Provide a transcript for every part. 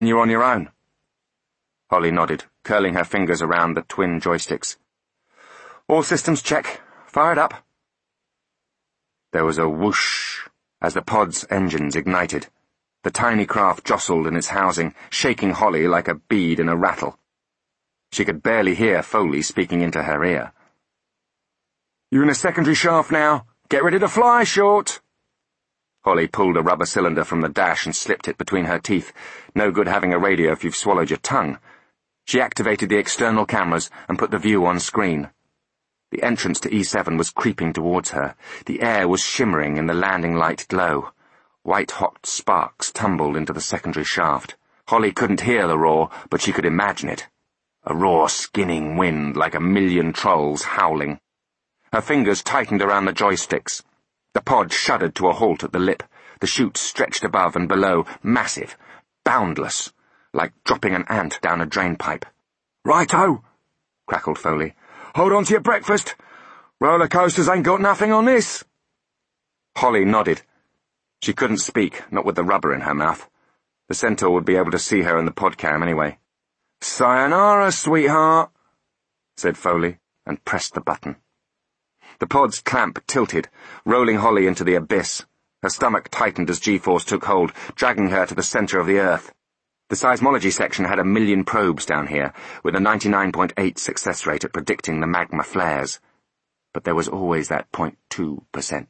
You're on your own. Holly nodded, curling her fingers around the twin joysticks. All systems check. Fire it up. There was a whoosh as the pod's engines ignited. The tiny craft jostled in its housing, shaking Holly like a bead in a rattle. She could barely hear Foley speaking into her ear. You're in a secondary shaft now. Get ready to fly, Short. Holly pulled a rubber cylinder from the dash and slipped it between her teeth. No good having a radio if you've swallowed your tongue. She activated the external cameras and put the view on screen. The entrance to E7 was creeping towards her. The air was shimmering in the landing light glow. White-hot sparks tumbled into the secondary shaft. Holly couldn't hear the roar, but she could imagine it. A raw, skinning wind like a million trolls howling. Her fingers tightened around the joysticks. The pod shuddered to a halt at the lip. The chute stretched above and below, massive, boundless, like dropping an ant down a drainpipe. Righto, crackled Foley. Hold on to your breakfast. Roller coasters ain't got nothing on this. Holly nodded. She couldn't speak, not with the rubber in her mouth. The Centaur would be able to see her in the podcam anyway. Sayonara, sweetheart, said Foley, and pressed the button. The pod's clamp tilted, rolling Holly into the abyss. Her stomach tightened as G-force took hold, dragging her to the center of the Earth. The seismology section had 1 million probes down here, with a 99.8 success rate at predicting the magma flares. But there was always that 0.2%.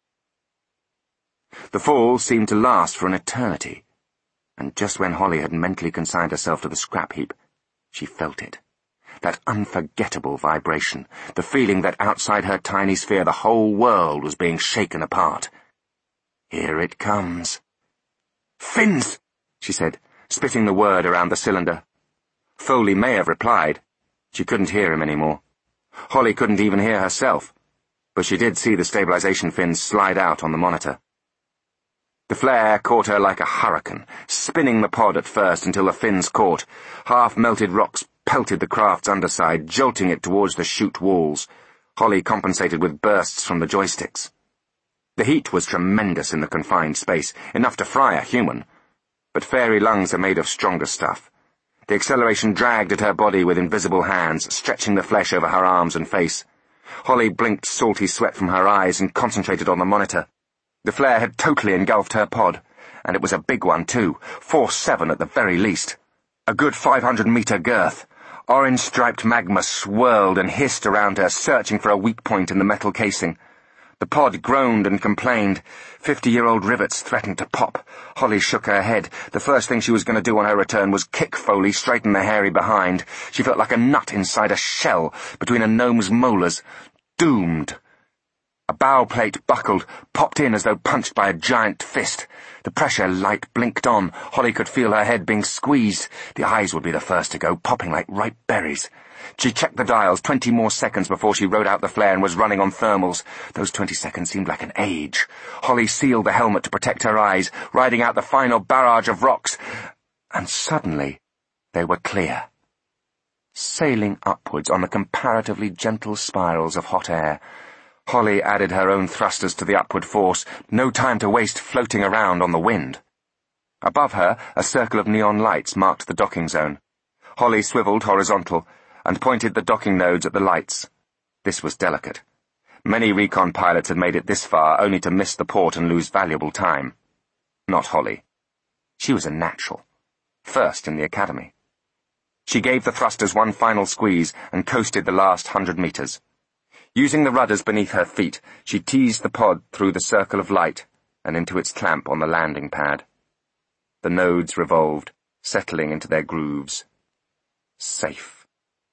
The fall seemed to last for an eternity, and just when Holly had mentally consigned herself to the scrap heap, she felt it. That unforgettable vibration, the feeling that outside her tiny sphere the whole world was being shaken apart. Here it comes. Fins, she said, spitting the word around the cylinder. Foley may have replied. She couldn't hear him anymore. Holly couldn't even hear herself, but she did see the stabilization fins slide out on the monitor. The flare caught her like a hurricane, spinning the pod at first until the fins caught. Half-melted rocks pelted the craft's underside, jolting it towards the chute walls. Holly compensated with bursts from the joysticks. The heat was tremendous in the confined space, enough to fry a human. But fairy lungs are made of stronger stuff. The acceleration dragged at her body with invisible hands, stretching the flesh over her arms and face. Holly blinked salty sweat from her eyes and concentrated on the monitor. The flare had totally engulfed her pod, and it was a big one too, Force 7 at the very least. A good 500-meter girth. Orange-striped magma swirled and hissed around her, searching for a weak point in the metal casing. The pod groaned and complained. 50-year-old rivets threatened to pop. Holly shook her head. The first thing she was going to do on her return was kick Foley straight in the hairy behind. She felt like a nut inside a shell, between a gnome's molars. Doomed. A bow plate buckled, popped in as though punched by a giant fist. The pressure light blinked on. Holly could feel her head being squeezed. The eyes would be the first to go, popping like ripe berries. She checked the dials 20 more seconds before she rode out the flare and was running on thermals. Those 20 seconds seemed like an age. Holly sealed the helmet to protect her eyes, riding out the final barrage of rocks. And suddenly, they were clear. Sailing upwards on the comparatively gentle spirals of hot air. Holly added her own thrusters to the upward force, no time to waste floating around on the wind. Above her, a circle of neon lights marked the docking zone. Holly swiveled horizontal and pointed the docking nodes at the lights. This was delicate. Many recon pilots had made it this far only to miss the port and lose valuable time. Not Holly. She was a natural. First in the academy. She gave the thrusters one final squeeze and coasted the last 100 meters. Using the rudders beneath her feet, she teased the pod through the circle of light and into its clamp on the landing pad. The nodes revolved, settling into their grooves. Safe.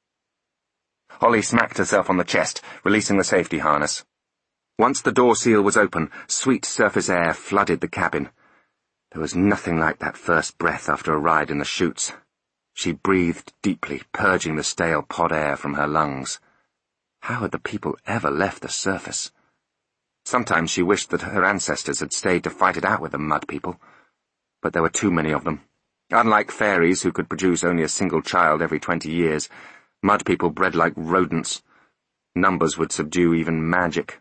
Holly smacked herself on the chest, releasing the safety harness. Once the door seal was open, sweet surface air flooded the cabin. There was nothing like that first breath after a ride in the chutes. She breathed deeply, purging the stale pod air from her lungs. How had the people ever left the surface? Sometimes she wished that her ancestors had stayed to fight it out with the mud people. But there were too many of them. Unlike fairies who could produce only a single child every 20 years, mud people bred like rodents. Numbers would subdue even magic.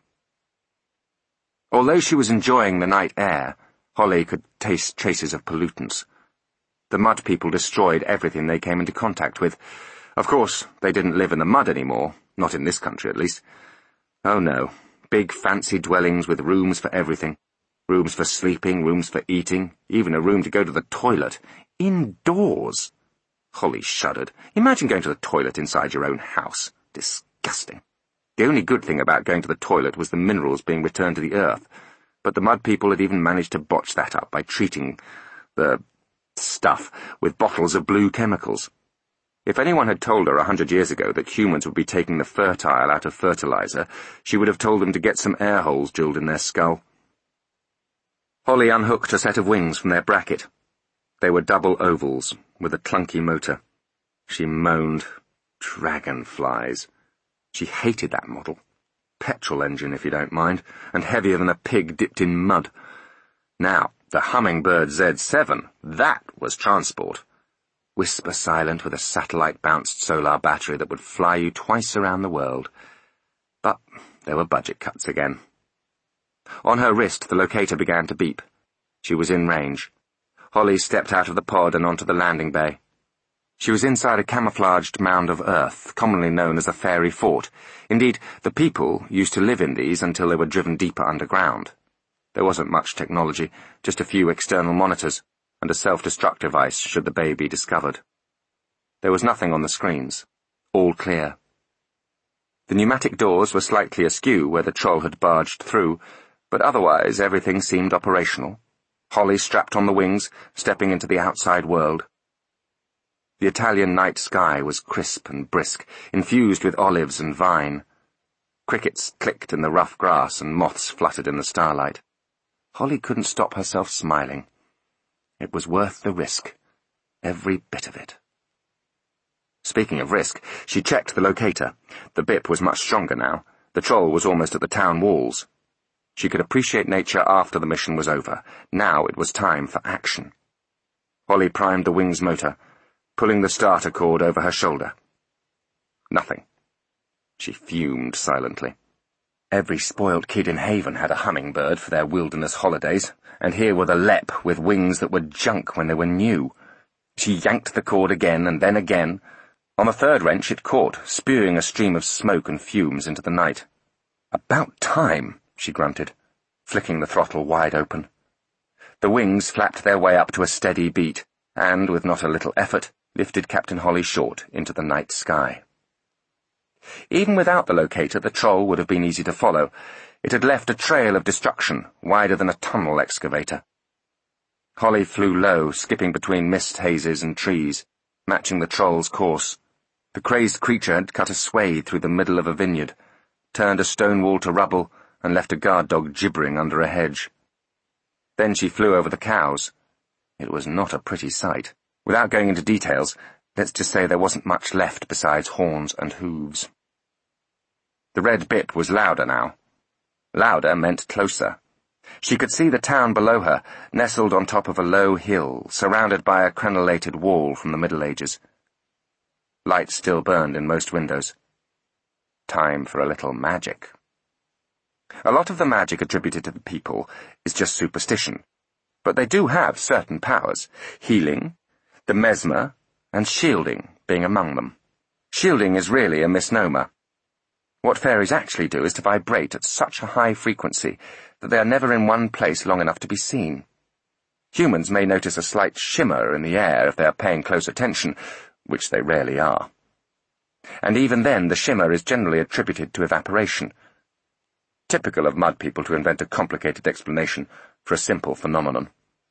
Although she was enjoying the night air, Holly could taste traces of pollutants. The mud people destroyed everything they came into contact with. Of course, they didn't live in the mud anymore, not in this country at least. Oh no, big fancy dwellings with rooms for everything. Rooms for sleeping, rooms for eating, even a room to go to the toilet. Indoors! Holly shuddered. Imagine going to the toilet inside your own house. Disgusting. The only good thing about going to the toilet was the minerals being returned to the earth, but the mud people had even managed to botch that up by treating the stuff with bottles of blue chemicals. If anyone had told her 100 years ago that humans would be taking the fertile out of fertilizer, she would have told them to get some air holes drilled in their skull. Holly unhooked a set of wings from their bracket. They were double ovals, with a clunky motor. She moaned. Dragonflies. She hated that model. Petrol engine, if you don't mind, and heavier than a pig dipped in mud. Now, the Hummingbird Z7, that was transport. Whisper silent with a satellite-bounced solar battery that would fly you twice around the world. But there were budget cuts again. On her wrist, the locator began to beep. She was in range. Holly stepped out of the pod and onto the landing bay. She was inside a camouflaged mound of earth, commonly known as a fairy fort. Indeed, the people used to live in these until they were driven deeper underground. There wasn't much technology, just a few external monitors, and a self-destruct device should the bay be discovered. There was nothing on the screens. All clear. The pneumatic doors were slightly askew where the troll had barged through, but otherwise everything seemed operational. Holly strapped on the wings, stepping into the outside world. The Italian night sky was crisp and brisk, infused with olives and vine. Crickets clicked in the rough grass and moths fluttered in the starlight. Holly couldn't stop herself smiling. It was worth the risk. Every bit of it. Speaking of risk, she checked the locator. The bip was much stronger now. The troll was almost at the town walls. She could appreciate nature after the mission was over. Now it was time for action. Holly primed the wing's motor, pulling the starter cord over her shoulder. Nothing. She fumed silently. Every spoilt kid in Haven had a hummingbird for their wilderness holidays, and here were the Lep with wings that were junk when they were new. She yanked the cord again and then again. On the third wrench it caught, spewing a stream of smoke and fumes into the night. "About time," she grunted, flicking the throttle wide open. The wings flapped their way up to a steady beat, and, with not a little effort, lifted Captain Holly short into the night sky. Even without the locator, the troll would have been easy to follow. It had left a trail of destruction, wider than a tunnel excavator. Holly flew low, skipping between mist hazes and trees, matching the troll's course. The crazed creature had cut a swathe through the middle of a vineyard, turned a stone wall to rubble, and left a guard dog gibbering under a hedge. Then she flew over the cows. It was not a pretty sight. Without going into details, let's just say there wasn't much left besides horns and hooves. The red bip was louder now. Louder meant closer. She could see the town below her, nestled on top of a low hill, surrounded by a crenellated wall from the Middle Ages. Light still burned in most windows. Time for a little magic. A lot of the magic attributed to the people is just superstition, but they do have certain powers. Healing, the mesmer, and shielding being among them. Shielding is really a misnomer. What fairies actually do is to vibrate at such a high frequency that they are never in one place long enough to be seen. Humans may notice a slight shimmer in the air if they are paying close attention, which they rarely are. And even then the shimmer is generally attributed to evaporation. Typical of mud people to invent a complicated explanation for a simple phenomenon.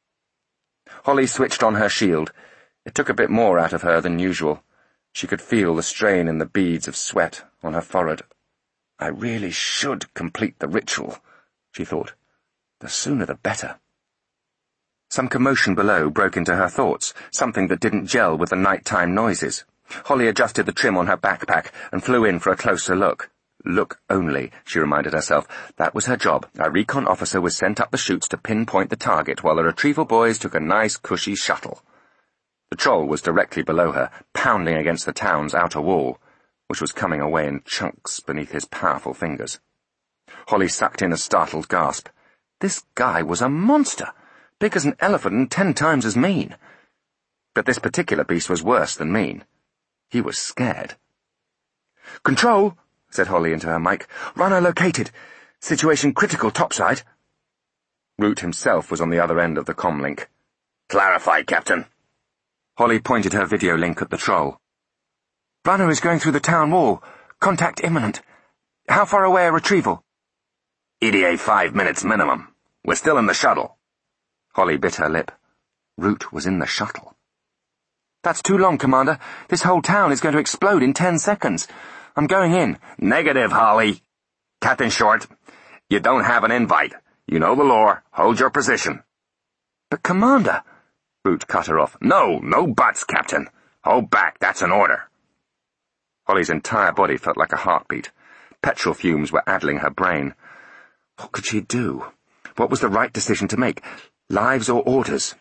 Holly switched on her shield. It took a bit more out of her than usual. She could feel the strain in the beads of sweat on her forehead. I really should complete the ritual, she thought. The sooner the better. Some commotion below broke into her thoughts, something that didn't gel with the nighttime noises. Holly adjusted the trim on her backpack and flew in for a closer look. Look only, she reminded herself. That was her job. A recon officer was sent up the chutes to pinpoint the target while the retrieval boys took a nice, cushy shuttle. The troll was directly below her, pounding against the town's outer wall, which was coming away in chunks beneath his powerful fingers. Holly sucked in a startled gasp. This guy was a monster, big as an elephant and 10 times as mean. But this particular beast was worse than mean. He was scared. "Control," said Holly into her mic. "Runner located. Situation critical topside." Root himself was on the other end of the comlink. "Clarify, Captain." Holly pointed her video link at the troll. "Runner is going through the town wall. Contact imminent. How far away a retrieval?" "EDA 5 minutes minimum. We're still in the shuttle." Holly bit her lip. Root was in the shuttle. "That's too long, Commander. This whole town is going to explode in 10 seconds. I'm going in." "Negative, Holly. Captain Short, you don't have an invite. You know the lore. Hold your position." "But, Commander—" Root cut her off. No buts, Captain. Hold back, that's an order." Holly's entire body felt like a heartbeat. Petrol fumes were addling her brain. What could she do? What was the right decision to make? Lives or orders?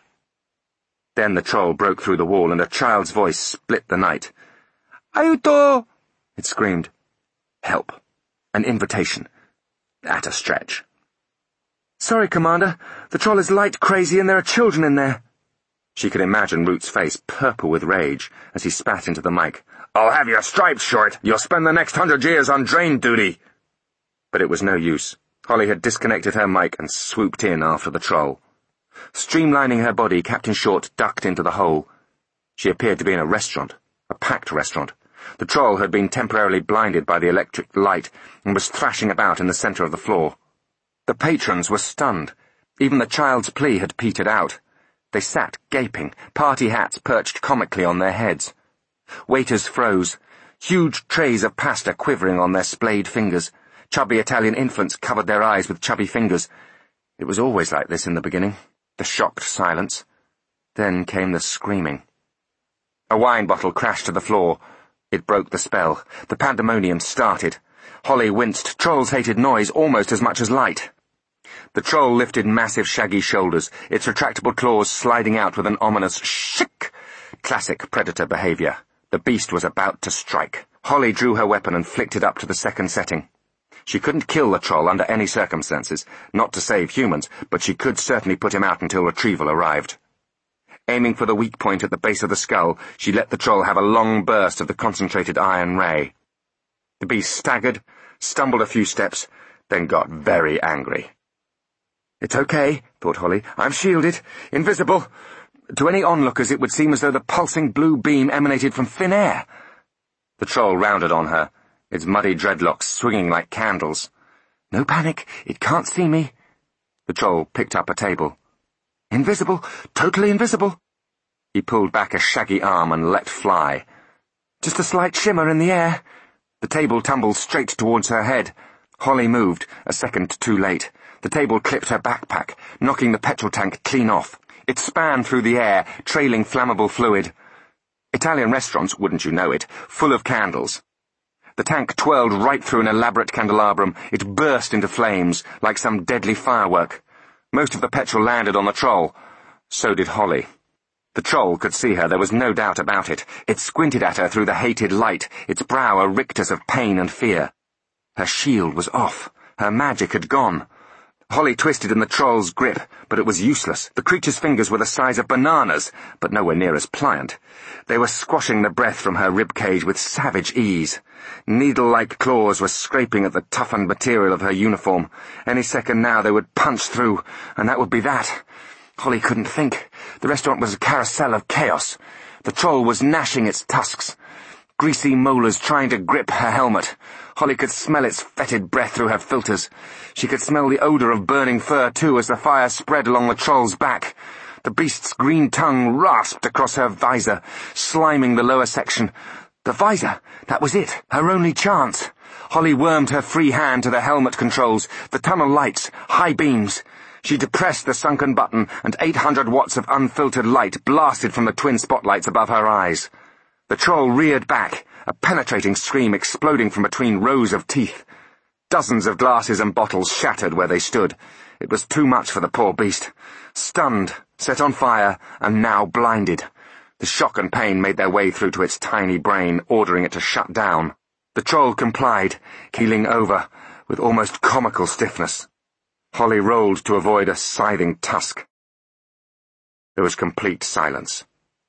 Then the troll broke through the wall and a child's voice split the night. "Aiuto!" it screamed. Help. An invitation. At a stretch. "Sorry, Commander. The troll is light crazy and there are children in there." She could imagine Root's face purple with rage as he spat into the mic. "I'll have your stripes, Short. You'll spend the next 100 years on drain duty." But it was no use. Holly had disconnected her mic and swooped in after the troll. Streamlining her body, Captain Short ducked into the hole. She appeared to be in a restaurant, a packed restaurant. The troll had been temporarily blinded by the electric light and was thrashing about in the center of the floor. The patrons were stunned. Even the child's plea had petered out. They sat gaping, party hats perched comically on their heads. Waiters froze, huge trays of pasta quivering on their splayed fingers. Chubby Italian infants covered their eyes with chubby fingers. It was always like this in the beginning, the shocked silence. Then came the screaming. A wine bottle crashed to the floor. It broke the spell. The pandemonium started. Holly winced. Trolls hated noise almost as much as light. The troll lifted massive shaggy shoulders, its retractable claws sliding out with an ominous shick. Classic predator behavior. The beast was about to strike. Holly drew her weapon and flicked it up to the second setting. She couldn't kill the troll under any circumstances, not to save humans, but she could certainly put him out until retrieval arrived. Aiming for the weak point at the base of the skull, she let the troll have a long burst of the concentrated iron ray. The beast staggered, stumbled a few steps, then got very angry. "It's okay," thought Holly. "I'm shielded, invisible." To any onlookers it would seem as though the pulsing blue beam emanated from thin air. The troll rounded on her, its muddy dreadlocks swinging like candles. "No panic, it can't see me." The troll picked up a table. "Invisible, totally invisible." He pulled back a shaggy arm and let fly. Just a slight shimmer in the air. The table tumbled straight towards her head. Holly moved, a second too late. The table clipped her backpack, knocking the petrol tank clean off. It span through the air, trailing flammable fluid. Italian restaurants, wouldn't you know it, full of candles. The tank twirled right through an elaborate candelabrum. It burst into flames, like some deadly firework. Most of the petrol landed on the troll. So did Holly. The troll could see her, there was no doubt about it. It squinted at her through the hated light, its brow a rictus of pain and fear. Her shield was off. Her magic had gone. Holly twisted in the troll's grip, but it was useless. The creature's fingers were the size of bananas, but nowhere near as pliant. They were squashing the breath from her ribcage with savage ease. Needle-like claws were scraping at the toughened material of her uniform. Any second now they would punch through, and that would be that. Holly couldn't think. The restaurant was a carousel of chaos. The troll was gnashing its tusks. Greasy molars trying to grip her helmet. Holly could smell its fetid breath through her filters. She could smell the odor of burning fur, too, as the fire spread along the troll's back. The beast's green tongue rasped across her visor, sliming the lower section. The visor! That was it! Her only chance! Holly wormed her free hand to the helmet controls, the tunnel lights, high beams. She depressed the sunken button, and 800 watts of unfiltered light blasted from the twin spotlights above her eyes. The troll reared back, a penetrating scream exploding from between rows of teeth. Dozens of glasses and bottles shattered where they stood. It was too much for the poor beast. Stunned, set on fire, and now blinded. The shock and pain made their way through to its tiny brain, ordering it to shut down. The troll complied, keeling over, with almost comical stiffness. Holly rolled to avoid a scything tusk. There was complete silence.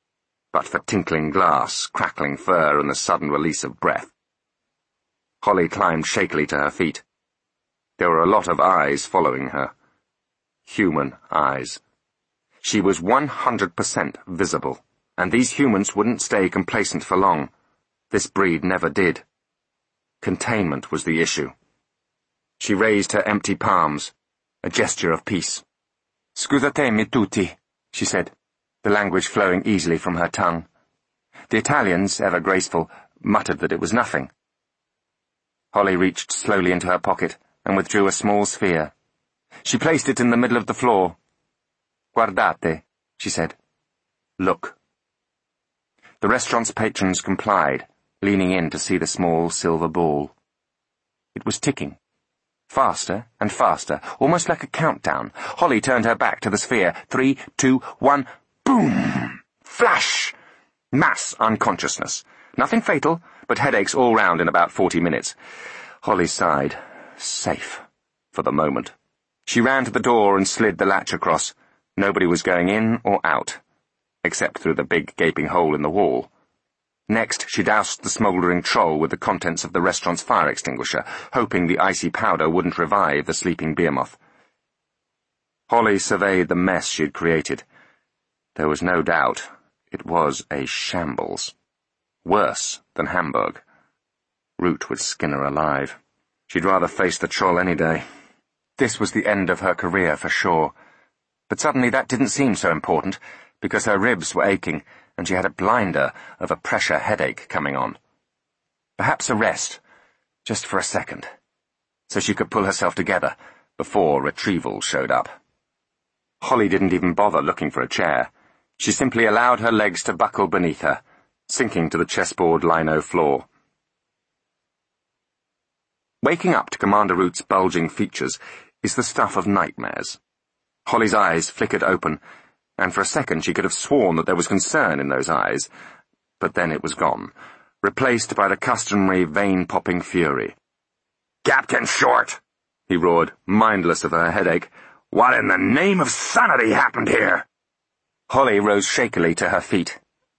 but for tinkling glass, crackling fur, and the sudden release of breath. Holly climbed shakily to her feet. There were a lot of eyes following her. Human eyes. She was 100% visible, and these humans wouldn't stay complacent for long. This breed never did. Containment was the issue. She raised her empty palms, a gesture of peace. "Scusatemi tutti," she said, the language flowing easily from her tongue. The Italians, ever graceful, muttered that it was nothing. Holly reached slowly into her pocket and withdrew a small sphere. She placed it in the middle of the floor. "Guardate," she said. "Look." The restaurant's patrons complied, leaning in to see the small silver ball. It was ticking. Faster and faster, almost like a countdown. Holly turned her back to the sphere. 3, 2, 1, boom! Flash! Mass unconsciousness. Nothing fatal, but headaches all round in about 40 minutes. Holly sighed. Safe. For the moment. She ran to the door and slid the latch across. Nobody was going in or out, except through the big gaping hole in the wall. Next, she doused the smouldering troll with the contents of the restaurant's fire extinguisher, hoping the icy powder wouldn't revive the sleeping behemoth. Holly surveyed the mess she'd created. There was no doubt it was a shambles. Worse than Hamburg. Root would skin her alive. She'd rather face the troll any day. This was the end of her career for sure. But suddenly that didn't seem so important, because her ribs were aching, and she had a blinder of a pressure headache coming on. Perhaps a rest, just for a second, so she could pull herself together before retrieval showed up. Holly didn't even bother looking for a chair. She simply allowed her legs to buckle beneath her, sinking to the chessboard lino floor. Waking up to Commander Root's bulging features is the stuff of nightmares. Holly's eyes flickered open, and for a second she could have sworn that there was concern in those eyes, but then it was gone, replaced by the customary vein-popping fury. "Captain Short!" he roared, mindless of her headache. "What in the name of sanity happened here?" Holly rose shakily to her feet.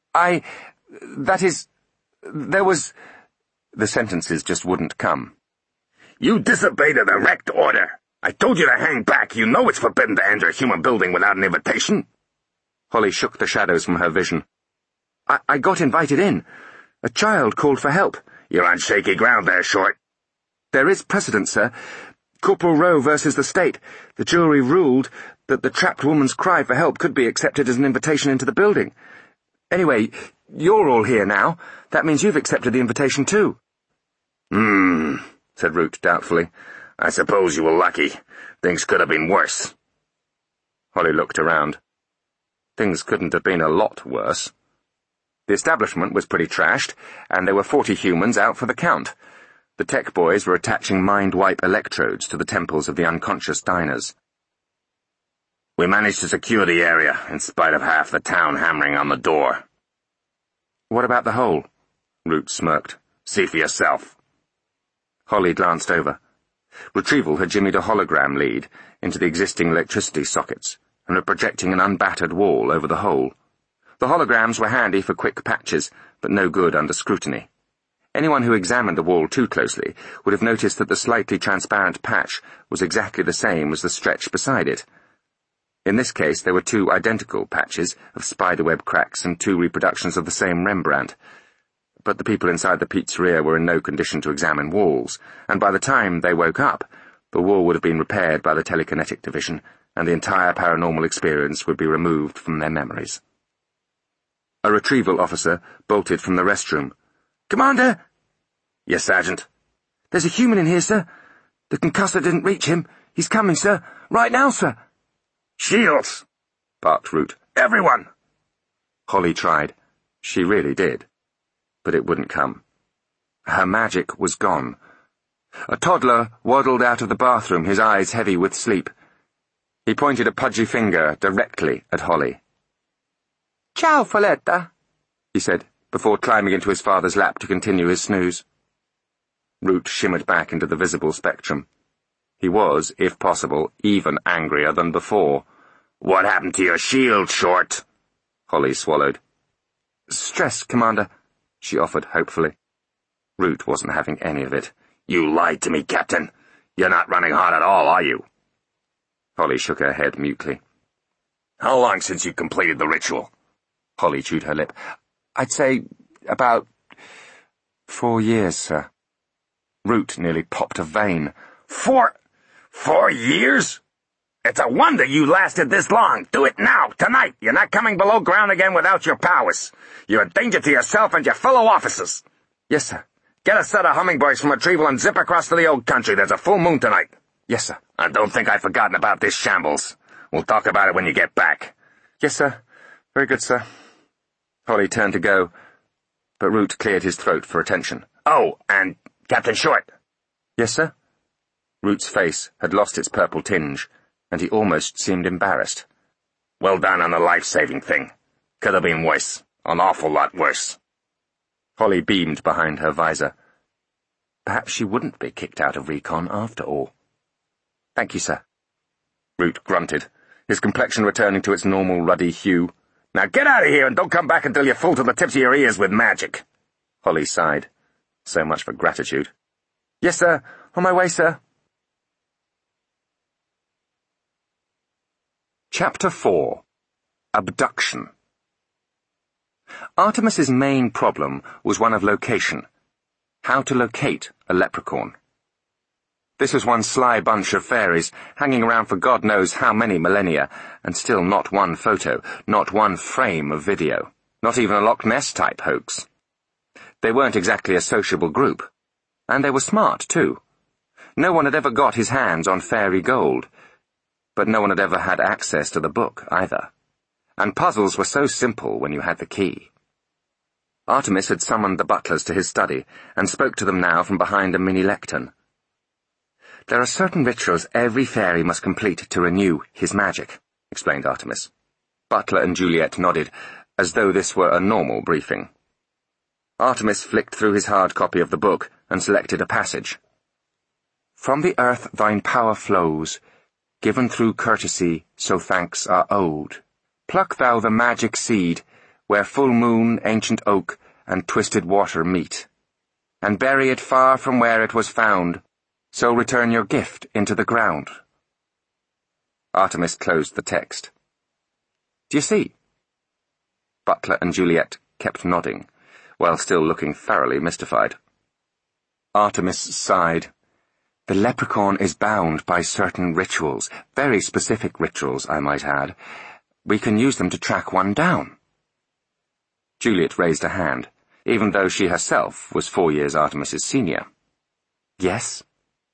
There was... The sentences just wouldn't come. "You disobeyed a direct order. I told you to hang back. You know it's forbidden to enter a human building without an invitation." Holly shook the shadows from her vision. I got invited in. A child called for help. "You're on shaky ground there, Short." "There is precedent, sir. Corporal Rowe versus the state. The jury ruled that the trapped woman's cry for help could be accepted as an invitation into the building. Anyway, you're all here now. That means you've accepted the invitation too." Said Root doubtfully. "I suppose you were lucky. Things could have been worse." Holly looked around. Things couldn't have been a lot worse. The establishment was pretty trashed, and there were 40 humans out for the count. The tech boys were attaching mind-wipe electrodes to the temples of the unconscious diners. "We managed to secure the area, in spite of half the town hammering on the door." "What about the hole?" Root smirked. "See for yourself." Holly glanced over. Retrieval had jimmied a hologram lead into the existing electricity sockets and were projecting an unbattered wall over the hole. The holograms were handy for quick patches, but no good under scrutiny. Anyone who examined the wall too closely would have noticed that the slightly transparent patch was exactly the same as the stretch beside it. In this case, there were 2 identical patches of spiderweb cracks and 2 reproductions of the same Rembrandt. But the people inside the pizzeria were in no condition to examine walls, and by the time they woke up, the wall would have been repaired by the telekinetic division, and the entire paranormal experience would be removed from their memories. A retrieval officer bolted from the restroom. "Commander!" "Yes, Sergeant?" "There's a human in here, sir. The concussor didn't reach him. He's coming, sir. Right now, sir." "Shields!" barked Root. "Everyone!" Holly tried. She really did. But it wouldn't come. Her magic was gone. A toddler waddled out of the bathroom, his eyes heavy with sleep. He pointed a pudgy finger directly at Holly. "Ciao, Folletta," he said, before climbing into his father's lap to continue his snooze. Root shimmered back into the visible spectrum. He was, if possible, even angrier than before. "What happened to your shield, Short?" Holly swallowed. Stress, Commander, she offered hopefully. Root wasn't having any of it. You lied to me, Captain. You're not running hot at all, are you? Holly shook her head mutely. How long since you completed the ritual? Holly chewed her lip. I'd say about 4 years, sir. Root nearly popped a vein. 4 years? It's a wonder you lasted this long. Do it now, tonight. You're not coming below ground again without your powers. You're a danger to yourself and your fellow officers. Yes, sir. Get a set of hummingbirds from Retrieval and zip across to the old country. There's a full moon tonight. Yes, sir. And don't think I've forgotten about this shambles. We'll talk about it when you get back. Yes, sir. Very good, sir. Holly turned to go, but Root cleared his throat for attention. Oh, and Captain Short. Yes, sir? Root's face had lost its purple tinge, and he almost seemed embarrassed. Well done on the life-saving thing. Could have been worse. An awful lot worse. Holly beamed behind her visor. Perhaps she wouldn't be kicked out of recon after all. Thank you, sir. Root grunted, his complexion returning to its normal ruddy hue. Now get out of here and don't come back until you're full to the tips of your ears with magic. Holly sighed. So much for gratitude. Yes, sir. On my way, sir. Chapter 4. Abduction. Artemis's main problem was one of location. How to locate a leprechaun. This was one sly bunch of fairies, hanging around for God knows how many millennia, and still not one photo, not one frame of video, not even a Loch Ness-type hoax. They weren't exactly a sociable group. And they were smart, too. No one had ever got his hands on fairy gold, but no one had ever had access to the book, either. And puzzles were so simple when you had the key. Artemis had summoned the butlers to his study, and spoke to them now from behind a mini-lectern. There are certain rituals every fairy must complete to renew his magic, explained Artemis. Butler and Juliet nodded, as though this were a normal briefing. Artemis flicked through his hard copy of the book and selected a passage. From the earth thine power flows, given through courtesy, so thanks are owed. Pluck thou the magic seed, where full moon, ancient oak, and twisted water meet, and bury it far from where it was found, so return your gift into the ground. Artemis closed the text. Do you see? Butler and Juliet kept nodding, while still looking thoroughly mystified. Artemis sighed. The leprechaun is bound by certain rituals, very specific rituals, I might add. We can use them to track one down. Juliet raised a hand, even though she herself was 4 years Artemis's senior. Yes?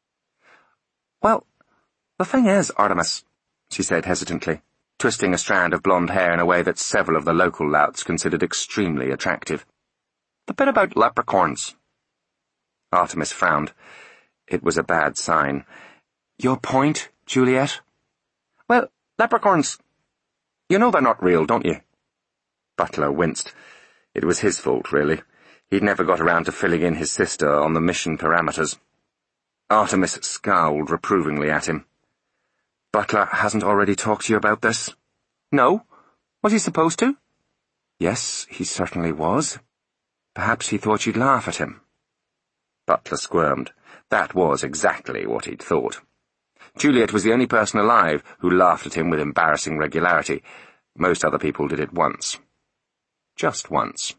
Well, the thing is, Artemis, she said hesitantly, twisting a strand of blonde hair in a way that several of the local louts considered extremely attractive. The bit about leprechauns. Artemis frowned. It was a bad sign. Your point, Juliet? Well, leprechauns. You know they're not real, don't you? Butler winced. It was his fault, really. He'd never got around to filling in his sister on the mission parameters. Artemis scowled reprovingly at him. Butler hasn't already talked to you about this? No? Was he supposed to? Yes, he certainly was. Perhaps he thought you'd laugh at him. Butler squirmed. That was exactly what he'd thought. Juliet was the only person alive who laughed at him with embarrassing regularity. Most other people did it once. Just once.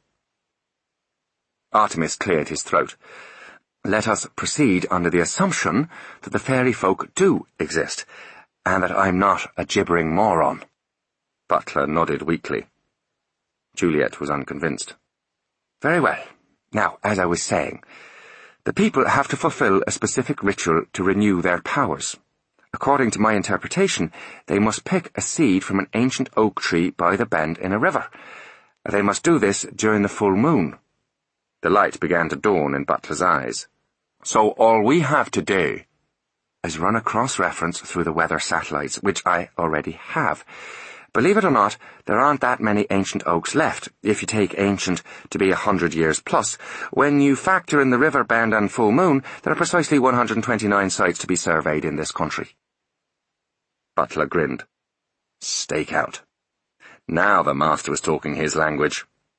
Artemis cleared his throat. Let us proceed under the assumption that the fairy folk do exist, and that I'm not a gibbering moron. Butler nodded weakly. Juliet was unconvinced. Very well. Now, as I was saying, the people have to fulfill a specific ritual to renew their powers. According to my interpretation, they must pick a seed from an ancient oak tree by the bend in a river. They must do this during the full moon. The light began to dawn in Butler's eyes. So all we have to do is run a cross-reference through the weather satellites, which I already have. Believe it or not, there aren't that many ancient oaks left, if you take ancient to be 100 years plus. When you factor in the river bend and full moon, there are precisely 129 sites to be surveyed in this country. Butler grinned. Stakeout. Now the master was talking his language.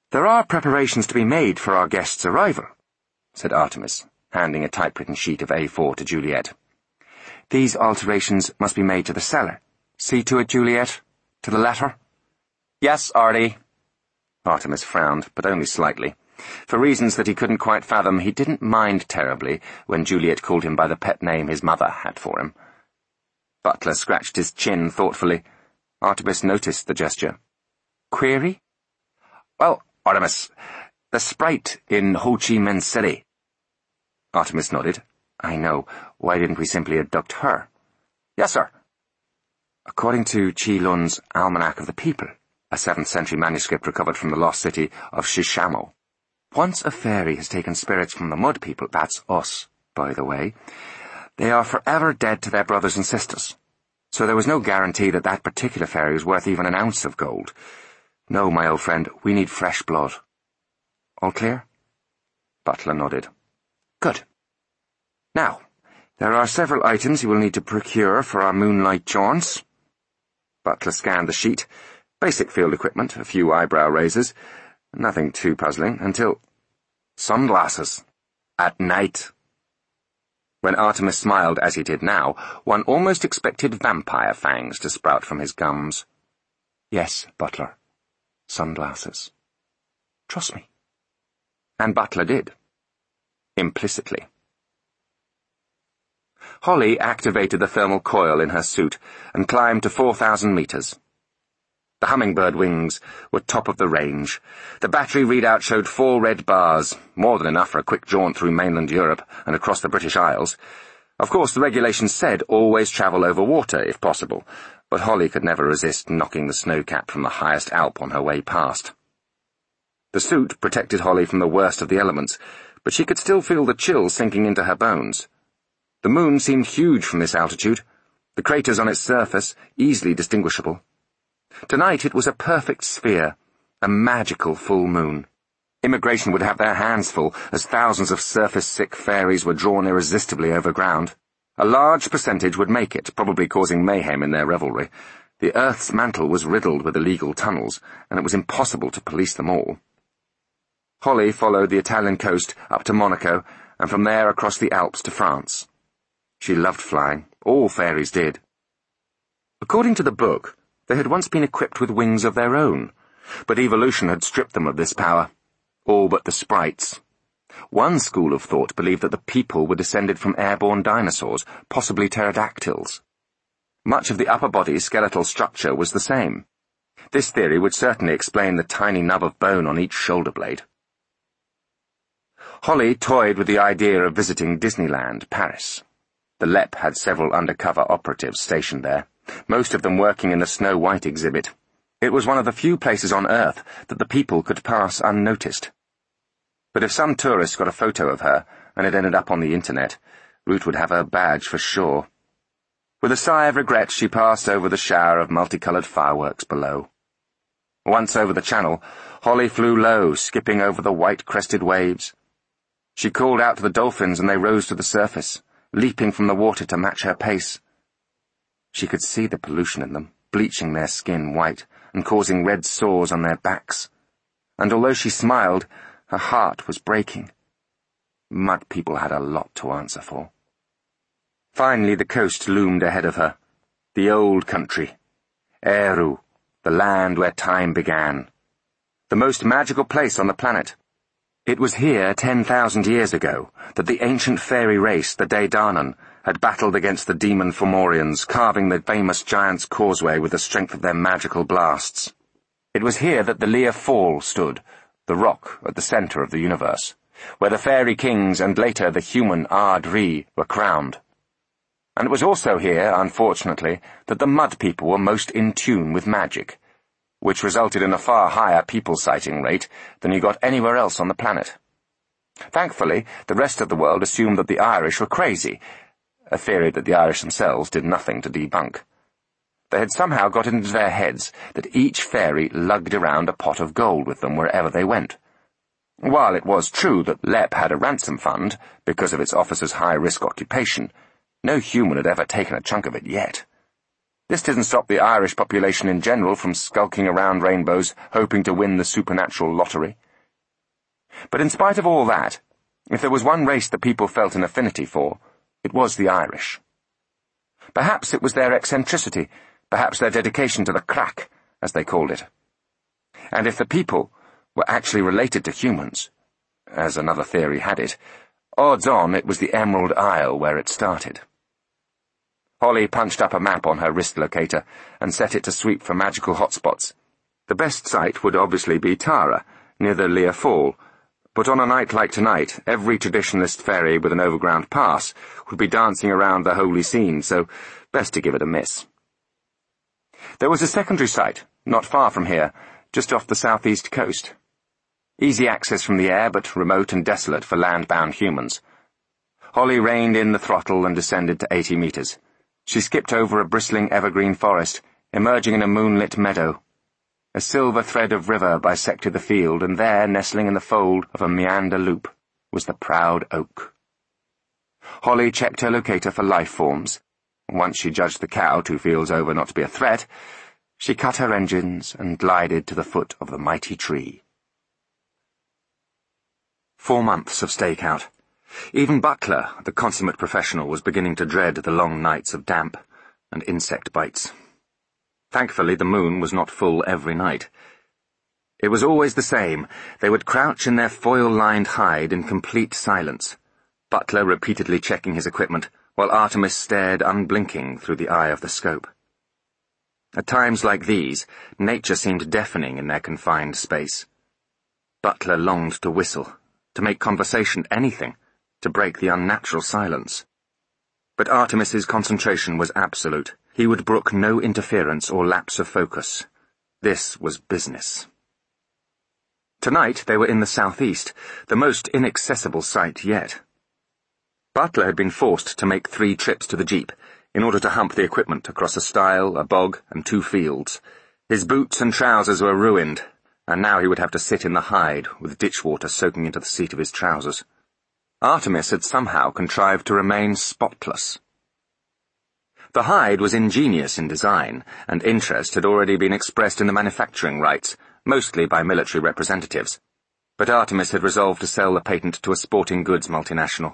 "There are preparations to be made for our guest's arrival," said Artemis, handing a typewritten sheet of A4 to Juliet. "These alterations must be made to the cellar. See to it, Juliet? To the letter?" "Yes, Artie." Artemis frowned, but only slightly. For reasons that he couldn't quite fathom, he didn't mind terribly when Juliet called him by the pet name his mother had for him. Butler scratched his chin thoughtfully. Artemis noticed the gesture. "Query?" "Well, Artemis, the sprite in Ho Chi Minh City." Artemis nodded. "I know. Why didn't we simply abduct her?" "Yes, sir." According to Chi Lun's Almanac of the People, a 7th century manuscript recovered from the lost city of Shishamo, once a fairy has taken spirits from the mud people, that's us, by the way, they are forever dead to their brothers and sisters. So there was no guarantee that that particular fairy was worth even an ounce of gold. No, my old friend, we need fresh blood. All clear? Butler nodded. Good. Now, there are several items you will need to procure for our moonlight jaunts. Butler scanned the sheet. Basic field equipment, a few eyebrow raisers. Nothing too puzzling, until... Sunglasses. At night. When Artemis smiled as he did now, one almost expected vampire fangs to sprout from his gums. Yes, Butler. Sunglasses. Trust me. And Butler did. Implicitly. Holly activated the thermal coil in her suit and climbed to 4,000 meters. The hummingbird wings were top of the range. The battery readout showed 4 red bars, more than enough for a quick jaunt through mainland Europe and across the British Isles. Of course, the regulations said always travel over water, if possible, but Holly could never resist knocking the snowcap from the highest Alp on her way past. The suit protected Holly from the worst of the elements, but she could still feel the chill sinking into her bones. The moon seemed huge from this altitude, the craters on its surface easily distinguishable. Tonight it was a perfect sphere, a magical full moon. Immigration would have their hands full as thousands of surface-sick fairies were drawn irresistibly overground. A large percentage would make it, probably causing mayhem in their revelry. The Earth's mantle was riddled with illegal tunnels, and it was impossible to police them all. Holly followed the Italian coast up to Monaco, and from there across the Alps to France. She loved flying. All fairies did. According to the book, they had once been equipped with wings of their own, but evolution had stripped them of this power, all but the sprites. One school of thought believed that the people were descended from airborne dinosaurs, possibly pterodactyls. Much of the upper body's skeletal structure was the same. This theory would certainly explain the tiny nub of bone on each shoulder blade. Holly toyed with the idea of visiting Disneyland, Paris. The LEP had several undercover operatives stationed there, most of them working in the Snow White exhibit. It was one of the few places on Earth that the people could pass unnoticed. But if some tourist got a photo of her, and it ended up on the internet, Ruth would have her badge for sure. With a sigh of regret, she passed over the shower of multicolored fireworks below. Once over the channel, Holly flew low, skipping over the white-crested waves. She called out to the dolphins, and they rose to the surface, leaping from the water to match her pace. She could see the pollution in them, bleaching their skin white and causing red sores on their backs. And although she smiled, her heart was breaking. Mud people had a lot to answer for. Finally, the coast loomed ahead of her. The old country. Eru, the land where time began. The most magical place on the planet. It was here 10,000 years ago that the ancient fairy race, the Daydanan, had battled against the demon Fomorians, carving the famous Giant's Causeway with the strength of their magical blasts. It was here that the Lear Fall stood, the rock at the center of the universe, where the fairy kings and later the human Ard-Ri were crowned. And it was also here, unfortunately, that the mud people were most in tune with magic, which resulted in a far higher people sighting rate than you got anywhere else on the planet. Thankfully, the rest of the world assumed that the Irish were crazy, a theory that the Irish themselves did nothing to debunk. They had somehow got it into their heads that each fairy lugged around a pot of gold with them wherever they went. While it was true that LEP had a ransom fund because of its officers' high-risk occupation, no human had ever taken a chunk of it yet. This didn't stop the Irish population in general from skulking around rainbows, hoping to win the supernatural lottery. But in spite of all that, if there was one race the people felt an affinity for, it was the Irish. Perhaps it was their eccentricity, perhaps their dedication to the crack, as they called it. And if the people were actually related to humans, as another theory had it, odds on it was the Emerald Isle where it started. Holly punched up a map on her wrist locator and set it to sweep for magical hotspots. The best site would obviously be Tara, near the Lear Fall, but on a night like tonight, every traditionalist ferry with an overground pass would be dancing around the holy scene, so best to give it a miss. There was a secondary site, not far from here, just off the southeast coast. Easy access from the air, but remote and desolate for land-bound humans. Holly reined in the throttle and descended to 80 meters. She skipped over a bristling evergreen forest, emerging in a moonlit meadow. A silver thread of river bisected the field, and there, nestling in the fold of a meander loop, was the proud oak. Holly checked her locator for life forms. Once she judged the cow 2 fields over not to be a threat, she cut her engines and glided to the foot of the mighty tree. 4 months of stakeout. Even Butler, the consummate professional, was beginning to dread the long nights of damp and insect bites. Thankfully, the moon was not full every night. It was always the same. They would crouch in their foil-lined hide in complete silence, Butler repeatedly checking his equipment, while Artemis stared unblinking through the eye of the scope. At times like these, nature seemed deafening in their confined space. Butler longed to whistle, to make conversation anything, to break the unnatural silence. But Artemis's concentration was absolute. He would brook no interference or lapse of focus. This was business. Tonight they were in the southeast, the most inaccessible site yet. Butler had been forced to make 3 trips to the jeep in order to hump the equipment across a stile, a bog, and 2 fields. His boots and trousers were ruined, and now he would have to sit in the hide with ditch water soaking into the seat of his trousers. Artemis had somehow contrived to remain spotless. The hide was ingenious in design, and interest had already been expressed in the manufacturing rights, mostly by military representatives. But Artemis had resolved to sell the patent to a sporting goods multinational.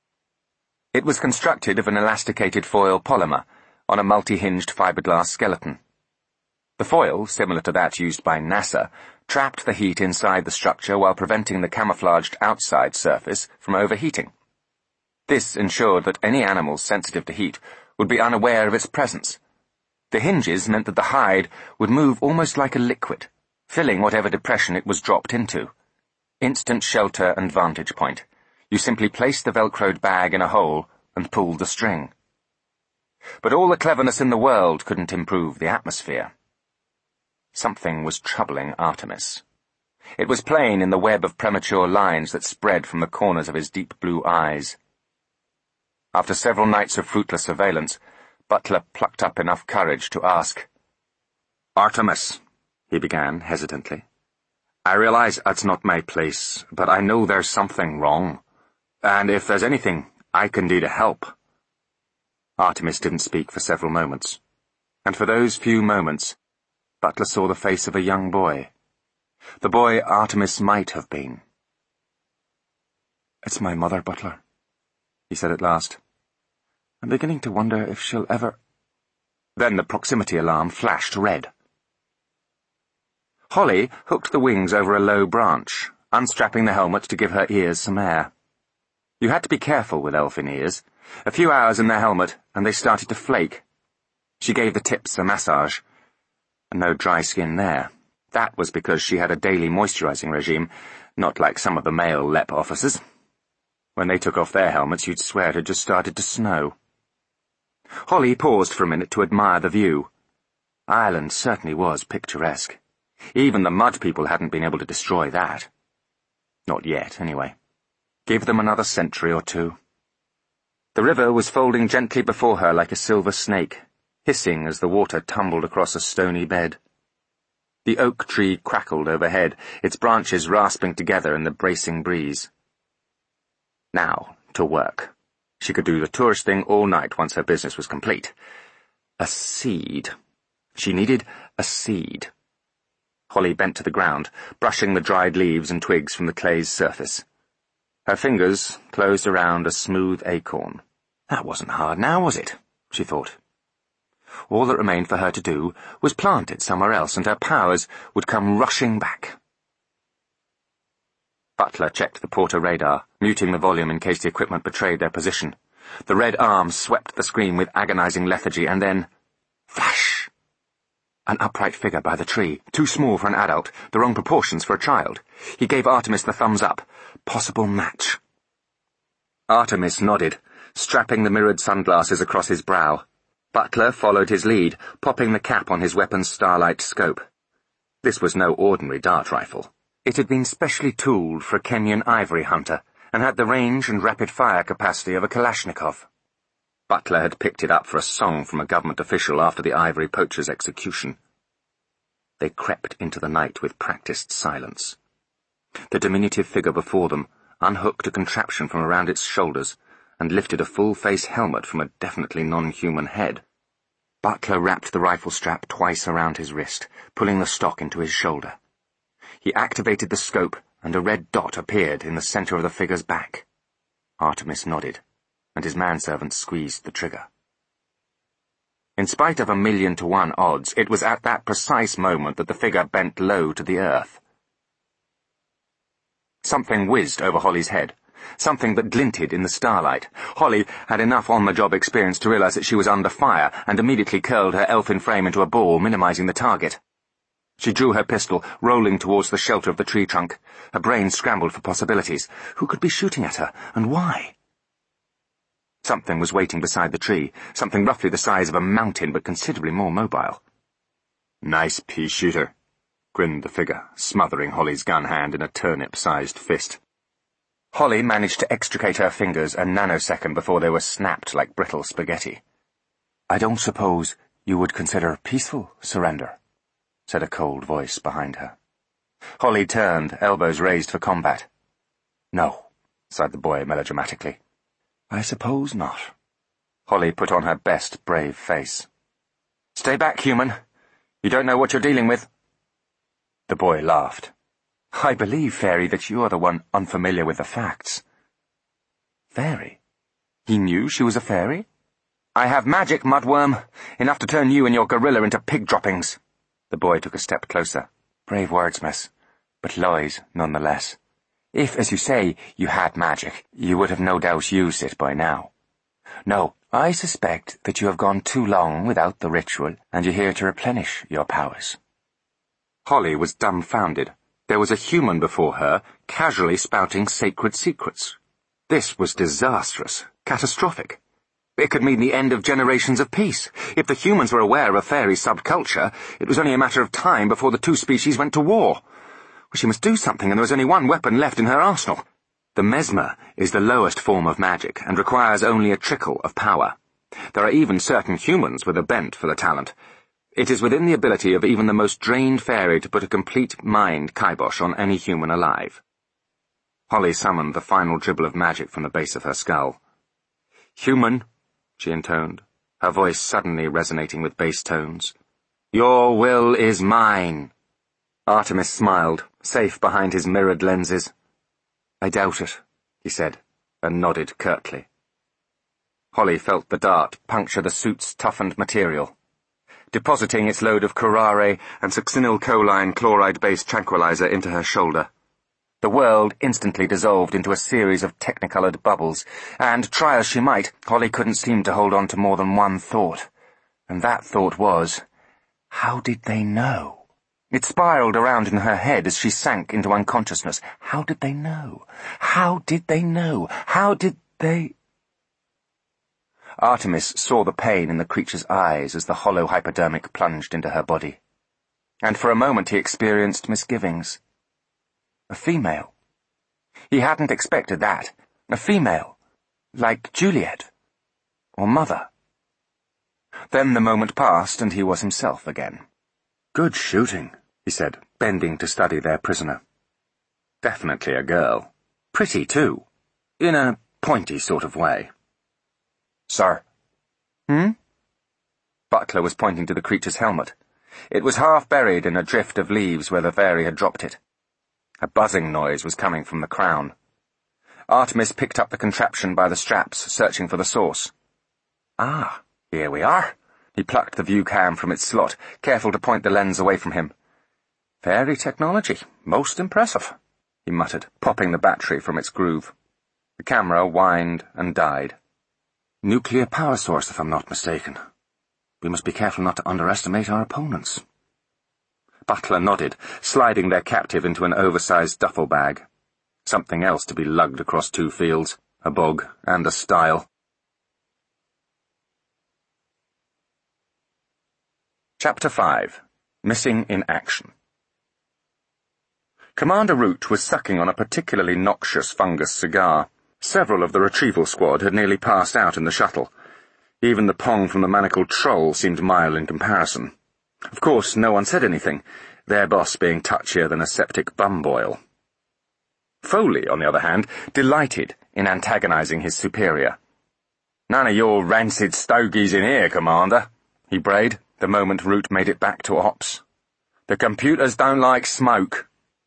It was constructed of an elasticated foil polymer on a multi-hinged fiberglass skeleton. The foil, similar to that used by NASA, trapped the heat inside the structure while preventing the camouflaged outside surface from overheating. This ensured that any animals sensitive to heat would be unaware of its presence. The hinges meant that the hide would move almost like a liquid, filling whatever depression it was dropped into. Instant shelter and vantage point. You simply placed the velcroed bag in a hole and pulled the string. But all the cleverness in the world couldn't improve the atmosphere. Something was troubling Artemis. It was plain in the web of premature lines that spread from the corners of his deep blue eyes. After several nights of fruitless surveillance, Butler plucked up enough courage to ask. "Artemis," he began hesitantly, "I realize that's not my place, but I know there's something wrong. And if there's anything I can do to help." Artemis didn't speak for several moments, and for those few moments, Butler saw the face of a young boy. The boy Artemis might have been. "It's my mother, Butler," he said at last. "I'm beginning to wonder if she'll ever—" Then the proximity alarm flashed red. Holly hooked the wings over a low branch, unstrapping the helmet to give her ears some air. You had to be careful with elfin ears. A few hours in their helmet, and they started to flake. She gave the tips a massage. No dry skin there. That was because she had a daily moisturizing regime, not like some of the male LEP officers. When they took off their helmets, you'd swear it had just started to snow. Holly paused for a minute to admire the view. Ireland certainly was picturesque. Even the mud people hadn't been able to destroy that. Not yet, anyway. Give them another century or 2. The river was folding gently before her like a silver snake, hissing as the water tumbled across a stony bed. The oak tree crackled overhead, its branches rasping together in the bracing breeze. Now, to work. She could do the tourist thing all night once her business was complete. A seed. She needed a seed. Holly bent to the ground, brushing the dried leaves and twigs from the clay's surface. Her fingers closed around a smooth acorn. That wasn't hard now, was it? She thought. All that remained for her to do was plant it somewhere else, and her powers would come rushing back. Butler checked the Porter radar, muting the volume in case the equipment betrayed their position. The red arm swept the screen with agonizing lethargy, and then... flash! An upright figure by the tree, too small for an adult, the wrong proportions for a child. He gave Artemis the thumbs up. Possible match. Artemis nodded, strapping the mirrored sunglasses across his brow. Butler followed his lead, popping the cap on his weapon's starlight scope. This was no ordinary dart rifle. It had been specially tooled for a Kenyan ivory hunter, and had the range and rapid-fire capacity of a Kalashnikov. Butler had picked it up for a song from a government official after the ivory poacher's execution. They crept into the night with practiced silence. The diminutive figure before them unhooked a contraption from around its shoulders and lifted a full-face helmet from a definitely non-human head. Butler wrapped the rifle strap twice around his wrist, pulling the stock into his shoulder. He activated the scope, and a red dot appeared in the center of the figure's back. Artemis nodded, and his manservant squeezed the trigger. In spite of 1,000,000 to 1 odds, it was at that precise moment that the figure bent low to the earth. Something whizzed over Holly's head, something that glinted in the starlight. Holly had enough on-the-job experience to realize that she was under fire, and immediately curled her elfin frame into a ball, minimizing the target. She drew her pistol, rolling towards the shelter of the tree trunk. Her brain scrambled for possibilities. Who could be shooting at her, and why? Something was waiting beside the tree, something roughly the size of a mountain but considerably more mobile. "Nice pea shooter," grinned the figure, smothering Holly's gun hand in a turnip-sized fist. Holly managed to extricate her fingers a nanosecond before they were snapped like brittle spaghetti. "I don't suppose you would consider peaceful surrender," said a cold voice behind her. Holly turned, elbows raised for combat. "No," sighed the boy melodramatically. "I suppose not." Holly put on her best brave face. "Stay back, human. You don't know what you're dealing with." The boy laughed. "I believe, Fairy, that you are the one unfamiliar with the facts." Fairy? He knew she was a fairy? "I have magic, mudworm, enough to turn you and your gorilla into pig droppings." The boy took a step closer. "Brave words, miss, but lies nonetheless. If, as you say, you had magic, you would have no doubt used it by now. No, I suspect that you have gone too long without the ritual, and you're here to replenish your powers." Holly was dumbfounded. There was a human before her, casually spouting sacred secrets. This was disastrous, catastrophic. It could mean the end of generations of peace. If the humans were aware of a fairy subculture, it was only a matter of time before the two species went to war. Well, she must do something, and there was only one weapon left in her arsenal. The mesmer is the lowest form of magic, and requires only a trickle of power. There are even certain humans with a bent for the talent. It is within the ability of even the most drained fairy to put a complete mind kibosh on any human alive. Holly summoned the final dribble of magic from the base of her skull. "Human," she intoned, her voice suddenly resonating with bass tones. "Your will is mine." Artemis smiled, safe behind his mirrored lenses. "I doubt it," he said, and nodded curtly. Holly felt the dart puncture the suit's toughened material. Depositing its load of curare and succinylcholine chloride-based tranquilizer into her shoulder. The world instantly dissolved into a series of technicolored bubbles, and, try as she might, Holly couldn't seem to hold on to more than one thought. And that thought was, how did they know? It spiraled around in her head as she sank into unconsciousness. How did they know? How did they know? How did they... Artemis saw the pain in the creature's eyes as the hollow hypodermic plunged into her body. And for a moment he experienced misgivings. A female. He hadn't expected that. A female. Like Juliet. Or Mother. Then the moment passed and he was himself again. "Good shooting," he said, bending to study their prisoner. Definitely a girl. Pretty, too. In a pointy sort of way. "Sir." "Hmm?" Butler was pointing to the creature's helmet. It was half buried in a drift of leaves where the fairy had dropped it. A buzzing noise was coming from the crown. Artemis picked up the contraption by the straps, searching for the source. Ah, here we are. He plucked the view cam from its slot, careful to point the lens away from him. Fairy technology. Most impressive, he muttered, popping the battery from its groove. The camera whined and died. Nuclear power source, if I'm not mistaken. We must be careful not to underestimate our opponents. Butler nodded, sliding their captive into an oversized duffel bag. Something else to be lugged across 2 fields, a bog and a stile. Chapter 5. Missing in Action. Commander Root was sucking on a particularly noxious fungus cigar. Several of the retrieval squad had nearly passed out in the shuttle. Even the pong from the manacled troll seemed mild in comparison. Of course, no one said anything, their boss being touchier than a septic bum boil. Foley, on the other hand, delighted in antagonizing his superior. "None of your rancid stogies in here, Commander," he brayed, the moment Root made it back to ops. "The computers don't like smoke."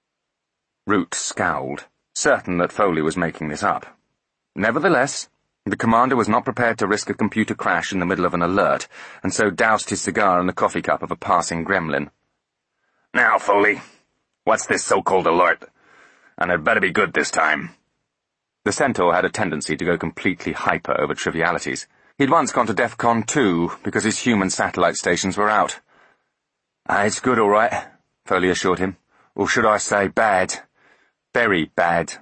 Root scowled, certain that Foley was making this up. Nevertheless, the commander was not prepared to risk a computer crash in the middle of an alert, and so doused his cigar in the coffee cup of a passing gremlin. "Now, Foley, what's this so-called alert? And it better be good this time." The Centaur had a tendency to go completely hyper over trivialities. He'd once gone to DEFCON 2 because his human satellite stations were out. "It's good, all right," Foley assured him. "Or should I say bad? Very bad."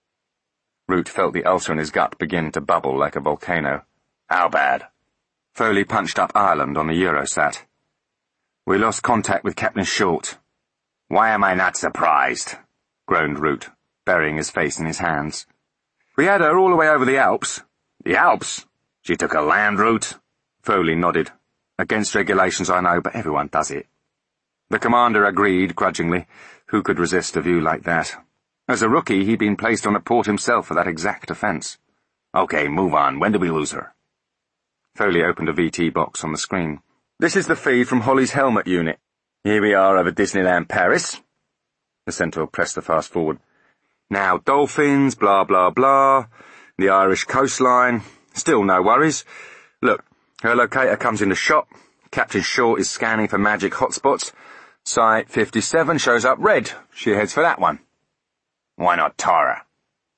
Root felt the ulcer in his gut begin to bubble like a volcano. "How bad?" Foley punched up Ireland on the Eurosat. "We lost contact with Captain Short." "Why am I not surprised?" groaned Root, burying his face in his hands. "We had her all the way over the Alps." "The Alps? She took a land route?" Foley nodded. "Against regulations, I know, but everyone does it." The commander agreed grudgingly. Who could resist a view like that? As a rookie, he'd been placed on a port himself for that exact offence. "Okay, move on. When did we lose her?" Foley opened a VT box on the screen. "This is the feed from Holly's helmet unit. Here we are over Disneyland Paris." The Centaur pressed the fast forward. "Now dolphins, blah blah blah, the Irish coastline. Still no worries. Look, her locator comes into shot. Captain Short is scanning for magic hotspots. Site 57 shows up red. She heads for that one." "Why not Tara?"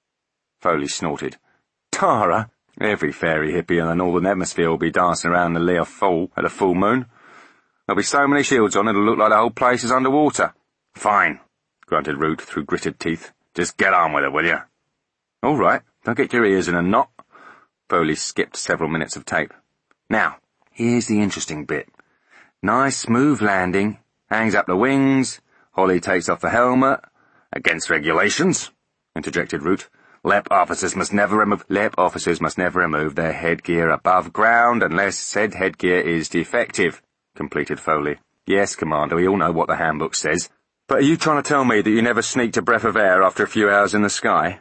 Foley snorted. "Tara? Every fairy hippie in the northern hemisphere will be dancing around the Lea Fall at a full moon. There'll be so many shields on it'll look like the whole place is underwater." "Fine," grunted Root through gritted teeth. "Just get on with it, will you?" "All right, don't get your ears in a knot." Foley skipped several minutes of tape. "Now, here's the interesting bit. Nice smooth landing, hangs up the wings, Holly takes off the helmet." "Against regulations," interjected Root. "Lep officers must never remove their headgear above ground unless said headgear is defective," completed Foley. "Yes, Commander, we all know what the handbook says. But are you trying to tell me that you never sneaked a breath of air after a few hours in the sky?"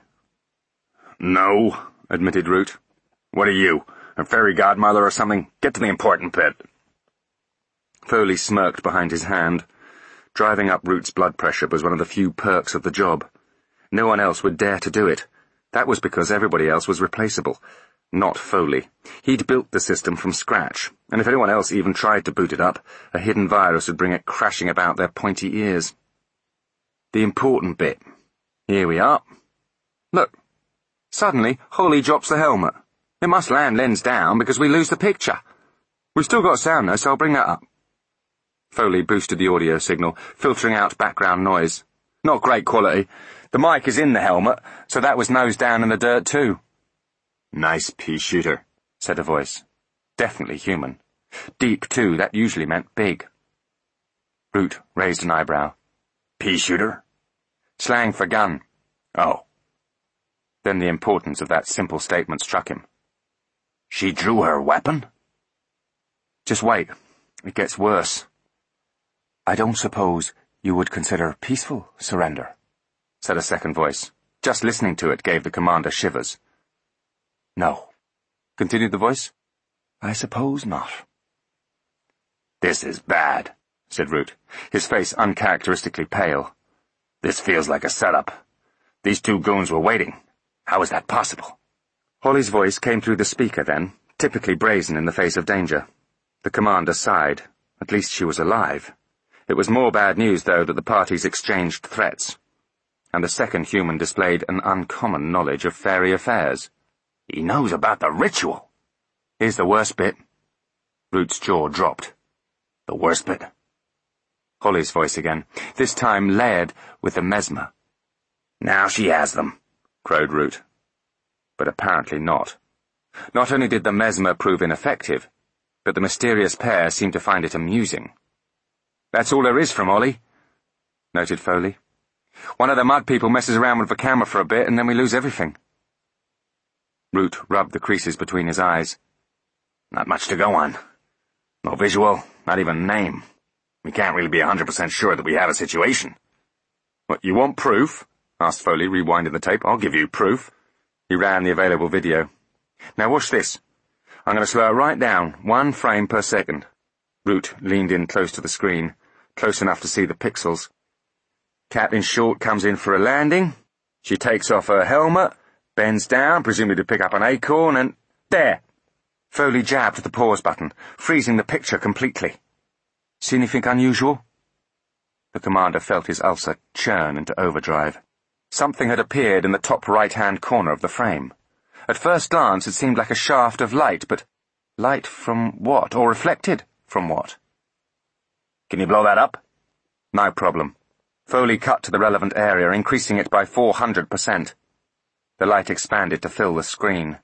"No," admitted Root. "What are you, a fairy godmother or something? Get to the important bit." Foley smirked behind his hand. Driving up Root's blood pressure was one of the few perks of the job. No one else would dare to do it. That was because everybody else was replaceable. Not Foley. He'd built the system from scratch, and if anyone else even tried to boot it up, a hidden virus would bring it crashing about their pointy ears. The important bit. Here we are. Look. Suddenly, Holly drops the helmet. It must land lens down because we lose the picture. We've still got sound though, so I'll bring that up. Foley boosted the audio signal, filtering out background noise. Not great quality. The mic is in the helmet, so that was nose down in the dirt too. "Nice pea shooter," said a voice. Definitely human. Deep too, that usually meant big. Root raised an eyebrow. "Pea shooter?" "Slang for gun." "Oh." Then the importance of that simple statement struck him. "She drew her weapon?" "Just wait. It gets worse." "I don't suppose you would consider peaceful surrender," said a second voice. Just listening to it gave the commander shivers. "No," continued the voice. "I suppose not." "This is bad," said Root, his face uncharacteristically pale. "This feels like a setup. These two goons were waiting. How is that possible?" Holly's voice came through the speaker then, typically brazen in the face of danger. The commander sighed. At least she was alive. It was more bad news, though, that the parties exchanged threats. And the second human displayed an uncommon knowledge of fairy affairs. "He knows about the ritual." "Here's the worst bit." Root's jaw dropped. "The worst bit?" Holly's voice again, this time layered with the mesmer. "Now she has them," crowed Root. But apparently not. Not only did the mesmer prove ineffective, but the mysterious pair seemed to find it amusing. "That's all there is from Holly," noted Foley. "One of the mud people messes around with the camera for a bit, and then we lose everything." Root rubbed the creases between his eyes. "Not much to go on. No visual, not even a name. We can't really be 100% sure that we have a situation." "What, you want proof?" asked Foley, rewinding the tape. "I'll give you proof." He ran the available video. "Now watch this. I'm going to slow it right down, 1 frame per second." Root leaned in close to the screen, close enough to see the pixels. "Captain Short comes in for a landing. She takes off her helmet, bends down, presumably to pick up an acorn, and there!" Foley jabbed the pause button, freezing the picture completely. "See anything unusual?" The commander felt his ulcer churn into overdrive. Something had appeared in the top right-hand corner of the frame. At first glance it seemed like a shaft of light, but light from what, or reflected from what? "Can you blow that up?" "No problem." Foley cut to the relevant area, increasing it by 400%. The light expanded to fill the screen.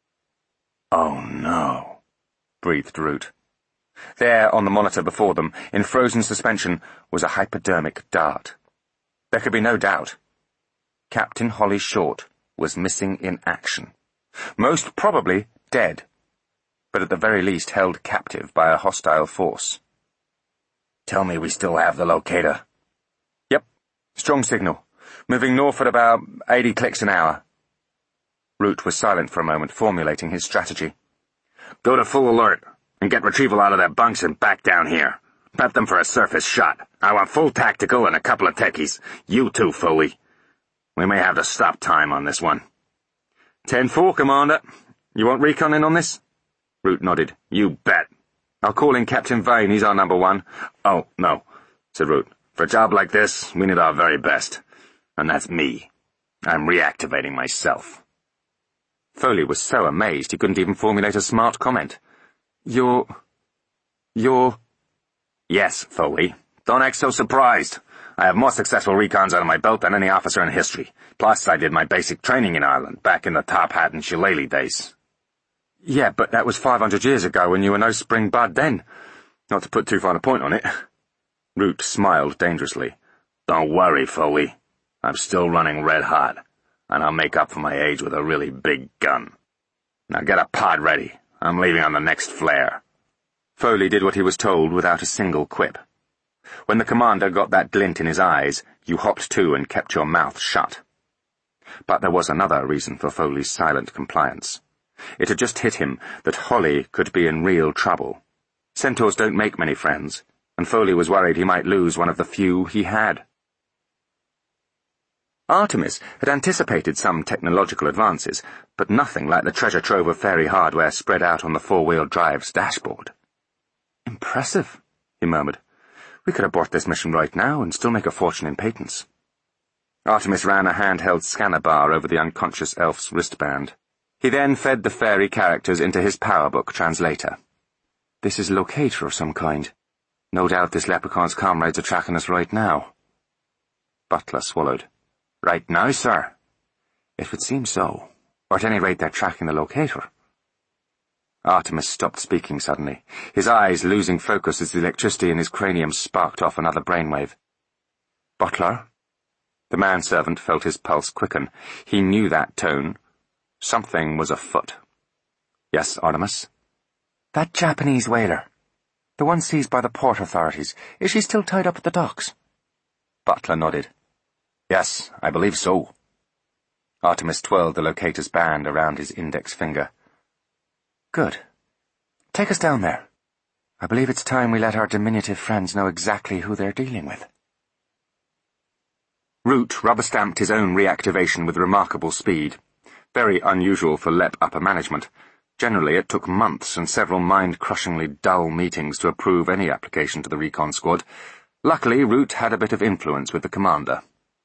"Oh no," breathed Root. There, on the monitor before them, in frozen suspension, was a hypodermic dart. There could be no doubt. Captain Holly Short was missing in action. Most probably dead, but at the very least held captive by a hostile force. "Tell me we still have the locator." "Yep. Strong signal. Moving north at about 80 clicks an hour." Root was silent for a moment, formulating his strategy. "Go to full alert, and get retrieval out of their bunks and back down here. Prep them for a surface shot. I want full tactical and a couple of techies. You too, Foley. We may have to stop time on this one." 10-4, Commander. You want recon in on this?" Root nodded. "You bet." "I'll call in Captain Vane, he's our number 1. "Oh, no," said Root. "For a job like this, we need our very best. And that's me. I'm reactivating myself." Foley was so amazed he couldn't even formulate a smart comment. You're... "Yes, Foley. Don't act so surprised. I have more successful recons under my belt than any officer in history. Plus, I did my basic training in Ireland, back in the Top Hat and Shillelagh days." "Yeah, but that was 500 years ago when you were no spring bud then. Not to put too fine a point on it." Root smiled dangerously. "Don't worry, Foley. I'm still running red hot, and I'll make up for my age with a really big gun. Now get a pod ready. I'm leaving on the next flare." Foley did what he was told without a single quip. When the commander got that glint in his eyes, you hopped to and kept your mouth shut. But there was another reason for Foley's silent compliance. It had just hit him that Holly could be in real trouble. Centaurs don't make many friends, and Foley was worried he might lose one of the few he had. Artemis had anticipated some technological advances, but nothing like the treasure trove of fairy hardware spread out on the 4-wheel drive's dashboard. "Impressive," he murmured. "We could abort this mission right now and still make a fortune in patents." Artemis ran a handheld scanner bar over the unconscious elf's wristband. He then fed the fairy characters into his PowerBook translator. "This is a locator of some kind. No doubt this leprechaun's comrades are tracking us right now." Butler swallowed. "Right now, sir?" "It would seem so. Or at any rate they're tracking the locator." Artemis stopped speaking suddenly, his eyes losing focus as the electricity in his cranium sparked off another brainwave. "Butler?" The manservant felt his pulse quicken. He knew that tone. Something was afoot. "Yes, Artemis?" "That Japanese whaler. The one seized by the port authorities. Is she still tied up at the docks?" Butler nodded. "Yes, I believe so." Artemis twirled the locator's band around his index finger. "Good. Take us down there." I believe it's time we let our diminutive friends know exactly who they're dealing with. Root rubber-stamped his own reactivation with remarkable speed. Very unusual for LEP upper management. Generally, it took months and several mind-crushingly dull meetings to approve any application to the recon squad. Luckily, Root had a bit of influence with the commander.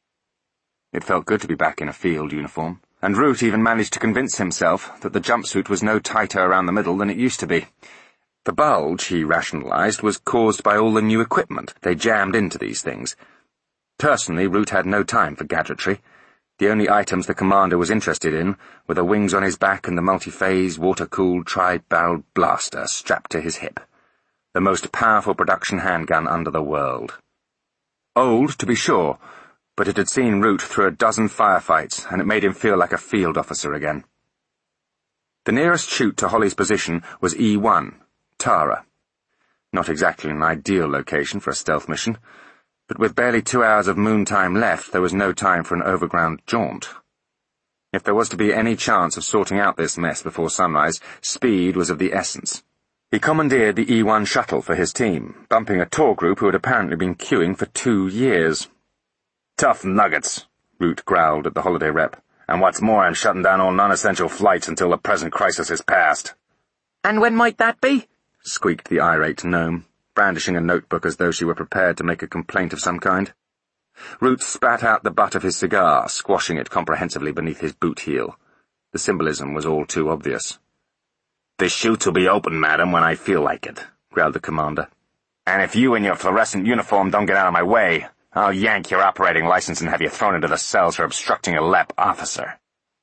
It felt good to be back in a field uniform, and Root even managed to convince himself that the jumpsuit was no tighter around the middle than it used to be. The bulge, he rationalized, was caused by all the new equipment they jammed into these things. Personally, Root had no time for gadgetry. The only items the commander was interested in were the wings on his back and the multi-phase, water-cooled, tri-barreled blaster strapped to his hip. The most powerful production handgun under the world. Old, to be sure, but it had seen Root through a dozen firefights, and it made him feel like a field officer again. The nearest chute to Holly's position was E1, Tara. Not exactly an ideal location for a stealth mission, but with barely 2 hours of moon time left, there was no time for an overground jaunt. If there was to be any chance of sorting out this mess before sunrise, speed was of the essence. He commandeered the E1 shuttle for his team, bumping a tour group who had apparently been queuing for 2 years. Tough nuggets, Root growled at the holiday rep. And what's more, I'm shutting down all non-essential flights until the present crisis is past. And when might that be? Squeaked the irate gnome, brandishing a notebook as though she were prepared to make a complaint of some kind. Root spat out the butt of his cigar, squashing it comprehensively beneath his boot heel. The symbolism was all too obvious. "The chutes will be open, madam, when I feel like it," growled the commander. "And if you and your fluorescent uniform don't get out of my way, I'll yank your operating license and have you thrown into the cells for obstructing a LEP officer."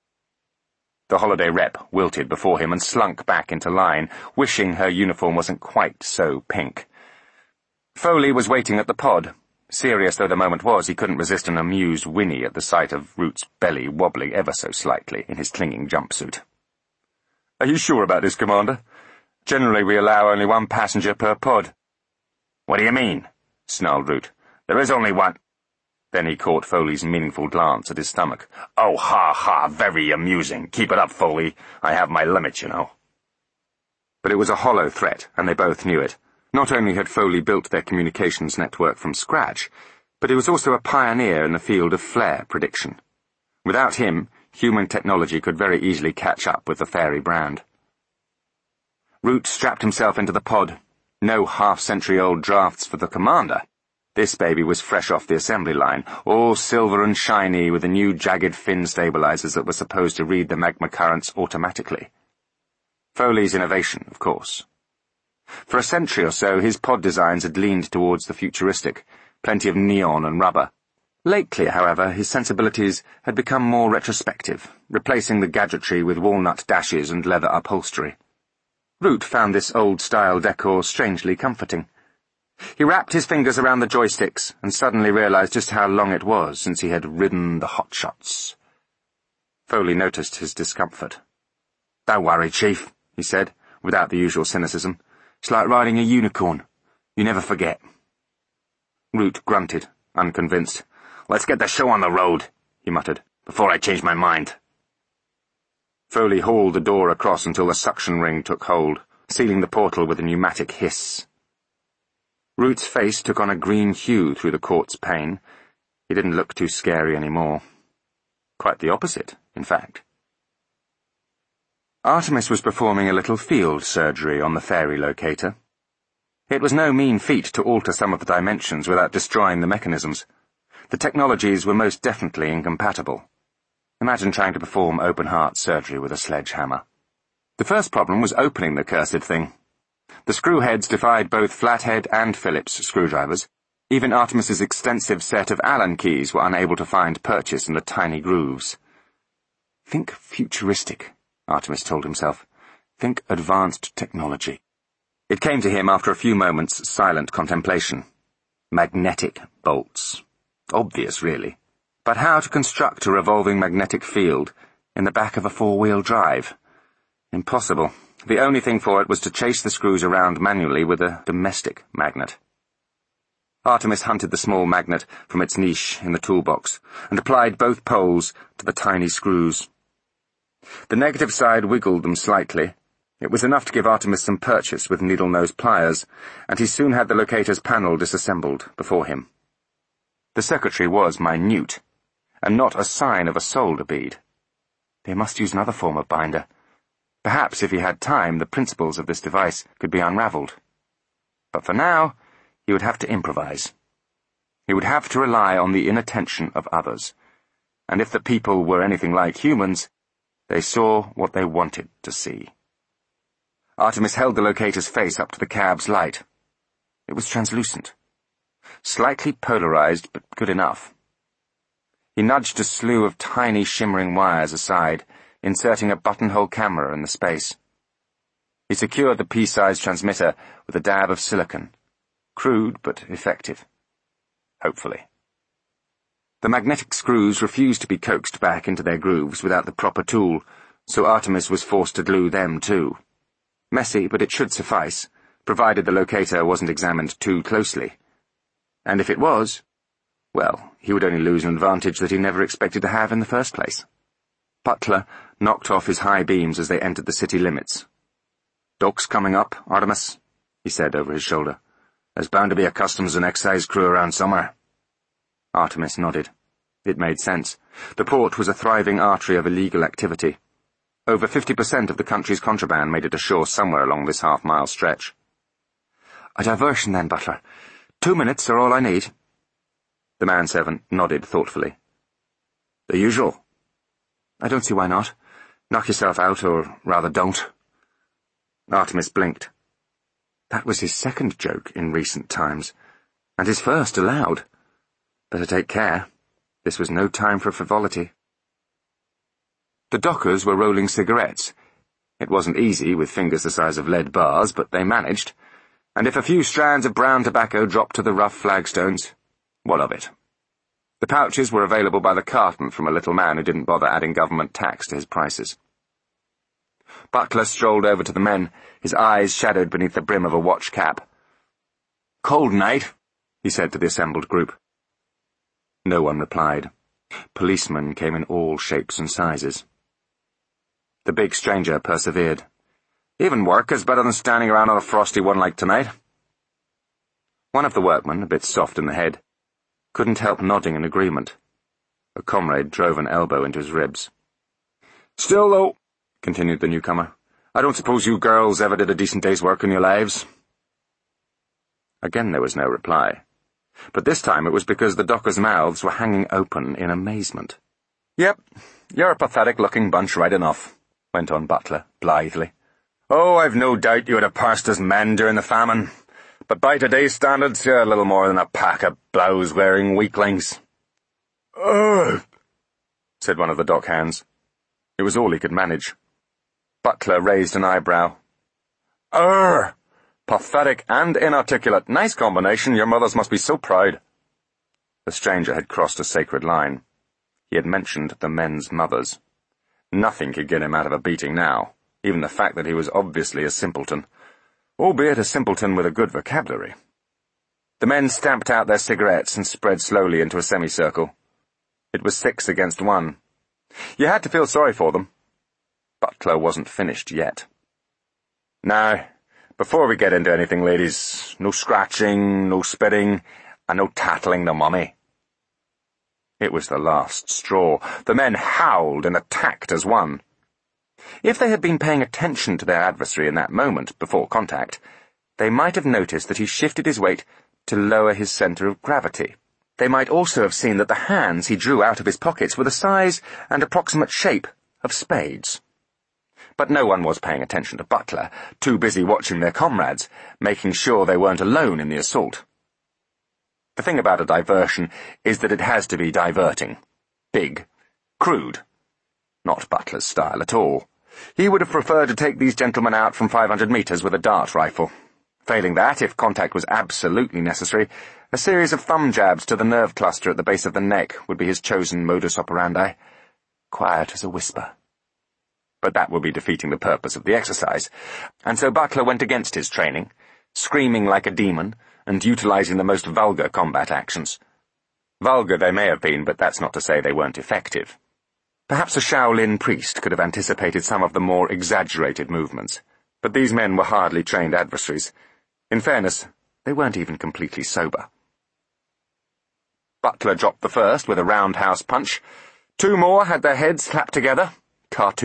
The holiday rep wilted before him and slunk back into line, wishing her uniform wasn't quite so pink. Foley was waiting at the pod. Serious though the moment was, he couldn't resist an amused whinny at the sight of Root's belly wobbling ever so slightly in his clinging jumpsuit. "Are you sure about this, Commander? Generally we allow only one passenger per pod." "What do you mean?" snarled Root. "There is only one—" Then he caught Foley's meaningful glance at his stomach. "Oh, ha, ha, very amusing. Keep it up, Foley. I have my limits, you know." But it was a hollow threat, and they both knew it. Not only had Foley built their communications network from scratch, but he was also a pioneer in the field of flare prediction. Without him, human technology could very easily catch up with the fairy brand. Root strapped himself into the pod. No half-century-old drafts for the commander. This baby was fresh off the assembly line, all silver and shiny with the new jagged fin stabilizers that were supposed to read the magma currents automatically. Foley's innovation, of course. For a century or so, his pod designs had leaned towards the futuristic, plenty of neon and rubber. Lately, however, his sensibilities had become more retrospective, replacing the gadgetry with walnut dashes and leather upholstery. Root found this old-style decor strangely comforting. He wrapped his fingers around the joysticks and suddenly realized just how long it was since he had ridden the hotshots. Foley noticed his discomfort. "Don't worry, Chief," he said, without the usual cynicism. "It's like riding a unicorn. You never forget." Root grunted, unconvinced. "Let's get the show on the road," he muttered, "before I change my mind." Foley hauled the door across until the suction ring took hold, sealing the portal with a pneumatic hiss. Root's face took on a green hue through the quartz pane. He didn't look too scary anymore. Quite the opposite, in fact. Artemis was performing a little field surgery on the fairy locator. It was no mean feat to alter some of the dimensions without destroying the mechanisms. The technologies were most definitely incompatible. Imagine trying to perform open-heart surgery with a sledgehammer. The first problem was opening the cursed thing. The screw heads defied both flathead and Phillips screwdrivers. Even Artemis's extensive set of Allen keys were unable to find purchase in the tiny grooves. Think futuristic, Artemis told himself. Think advanced technology. It came to him after a few moments' silent contemplation. Magnetic bolts. Obvious, really. But how to construct a revolving magnetic field in the back of a four-wheel drive? Impossible. The only thing for it was to chase the screws around manually with a domestic magnet. Artemis hunted the small magnet from its niche in the toolbox and applied both poles to the tiny screws. The negative side wiggled them slightly, It was enough to give Artemis some purchase with needle-nose pliers, and he soon had the locator's panel disassembled before him. The circuitry was minute, and not a sign of a solder bead. They must use another form of binder. Perhaps, if he had time, the principles of this device could be unravelled. But for now, he would have to improvise. He would have to rely on the inattention of others, and if the people were anything like humans, they saw what they wanted to see. Artemis held the locator's face up to the cab's light. It was translucent. Slightly polarized, but good enough. He nudged a slew of tiny shimmering wires aside, inserting a buttonhole camera in the space. He secured the pea-sized transmitter with a dab of silicon. Crude, but effective. Hopefully. The magnetic screws refused to be coaxed back into their grooves without the proper tool, so Artemis was forced to glue them too. Messy, but it should suffice, provided the locator wasn't examined too closely. And if it was, well, he would only lose an advantage that he never expected to have in the first place. Butler knocked off his high beams as they entered the city limits. "Docks coming up, Artemis," he said over his shoulder. "There's bound to be a customs and excise crew around somewhere." Artemis nodded. It made sense. The port was a thriving artery of illegal activity. Over 50% of the country's contraband made it ashore somewhere along this half-mile stretch. "A diversion then, Butler. 2 minutes are all I need." The manservant nodded thoughtfully. "The usual?" "I don't see why not. Knock yourself out, or rather don't." Artemis blinked. That was his second joke in recent times, and his first aloud. Better take care. This was no time for frivolity. The dockers were rolling cigarettes. It wasn't easy with fingers the size of lead bars, but they managed, and if a few strands of brown tobacco dropped to the rough flagstones, what of it? The pouches were available by the carton from a little man who didn't bother adding government tax to his prices. Butler strolled over to the men, his eyes shadowed beneath the brim of a watch cap. "Cold night," he said to the assembled group. No one replied. Policemen came in all shapes and sizes. The big stranger persevered. "Even work is better than standing around on a frosty one like tonight." One of the workmen, a bit soft in the head, couldn't help nodding in agreement. A comrade drove an elbow into his ribs. "Still, though," continued the newcomer, "I don't suppose you girls ever did a decent day's work in your lives?" Again there was no reply, but this time it was because the dockers' mouths were hanging open in amazement. "Yep, you're a pathetic-looking bunch right enough," went on Butler blithely. "Oh, I've no doubt you would have passed as men during the famine, but by today's standards you're a little more than a pack of blouse-wearing weaklings." "Ugh," said one of the dock hands. It was all he could manage. Butler raised an eyebrow. Pathetic and inarticulate. Nice combination. Your mothers must be so proud." The stranger had crossed a sacred line. He had mentioned the men's mothers. Nothing could get him out of a beating now, even the fact that he was obviously a simpleton, albeit a simpleton with a good vocabulary. The men stamped out their cigarettes and spread slowly into a semicircle. It was 6 against 1. You had to feel sorry for them. Butler wasn't finished yet. "Now, before we get into anything, ladies, no scratching, no spitting, and no tattling the mummy." It was the last straw. The men howled and attacked as one. If they had been paying attention to their adversary in that moment, before contact, they might have noticed that he shifted his weight to lower his centre of gravity. They might also have seen that the hands he drew out of his pockets were the size and approximate shape of spades. But no one was paying attention to Butler, too busy watching their comrades, making sure they weren't alone in the assault. The thing about a diversion is that it has to be diverting. Big. Crude. Not Butler's style at all. He would have preferred to take these gentlemen out from 500 metres with a dart rifle. Failing that, if contact was absolutely necessary, a series of thumb jabs to the nerve cluster at the base of the neck would be his chosen modus operandi. Quiet as a whisper. But that would be defeating the purpose of the exercise, and so Butler went against his training, screaming like a demon, and utilizing the most vulgar combat actions. Vulgar they may have been, but that's not to say they weren't effective. Perhaps a Shaolin priest could have anticipated some of the more exaggerated movements. But these men were hardly trained adversaries. In fairness, they weren't even completely sober. Butler dropped the first with a roundhouse punch. Two more had their heads clapped together. Cartoon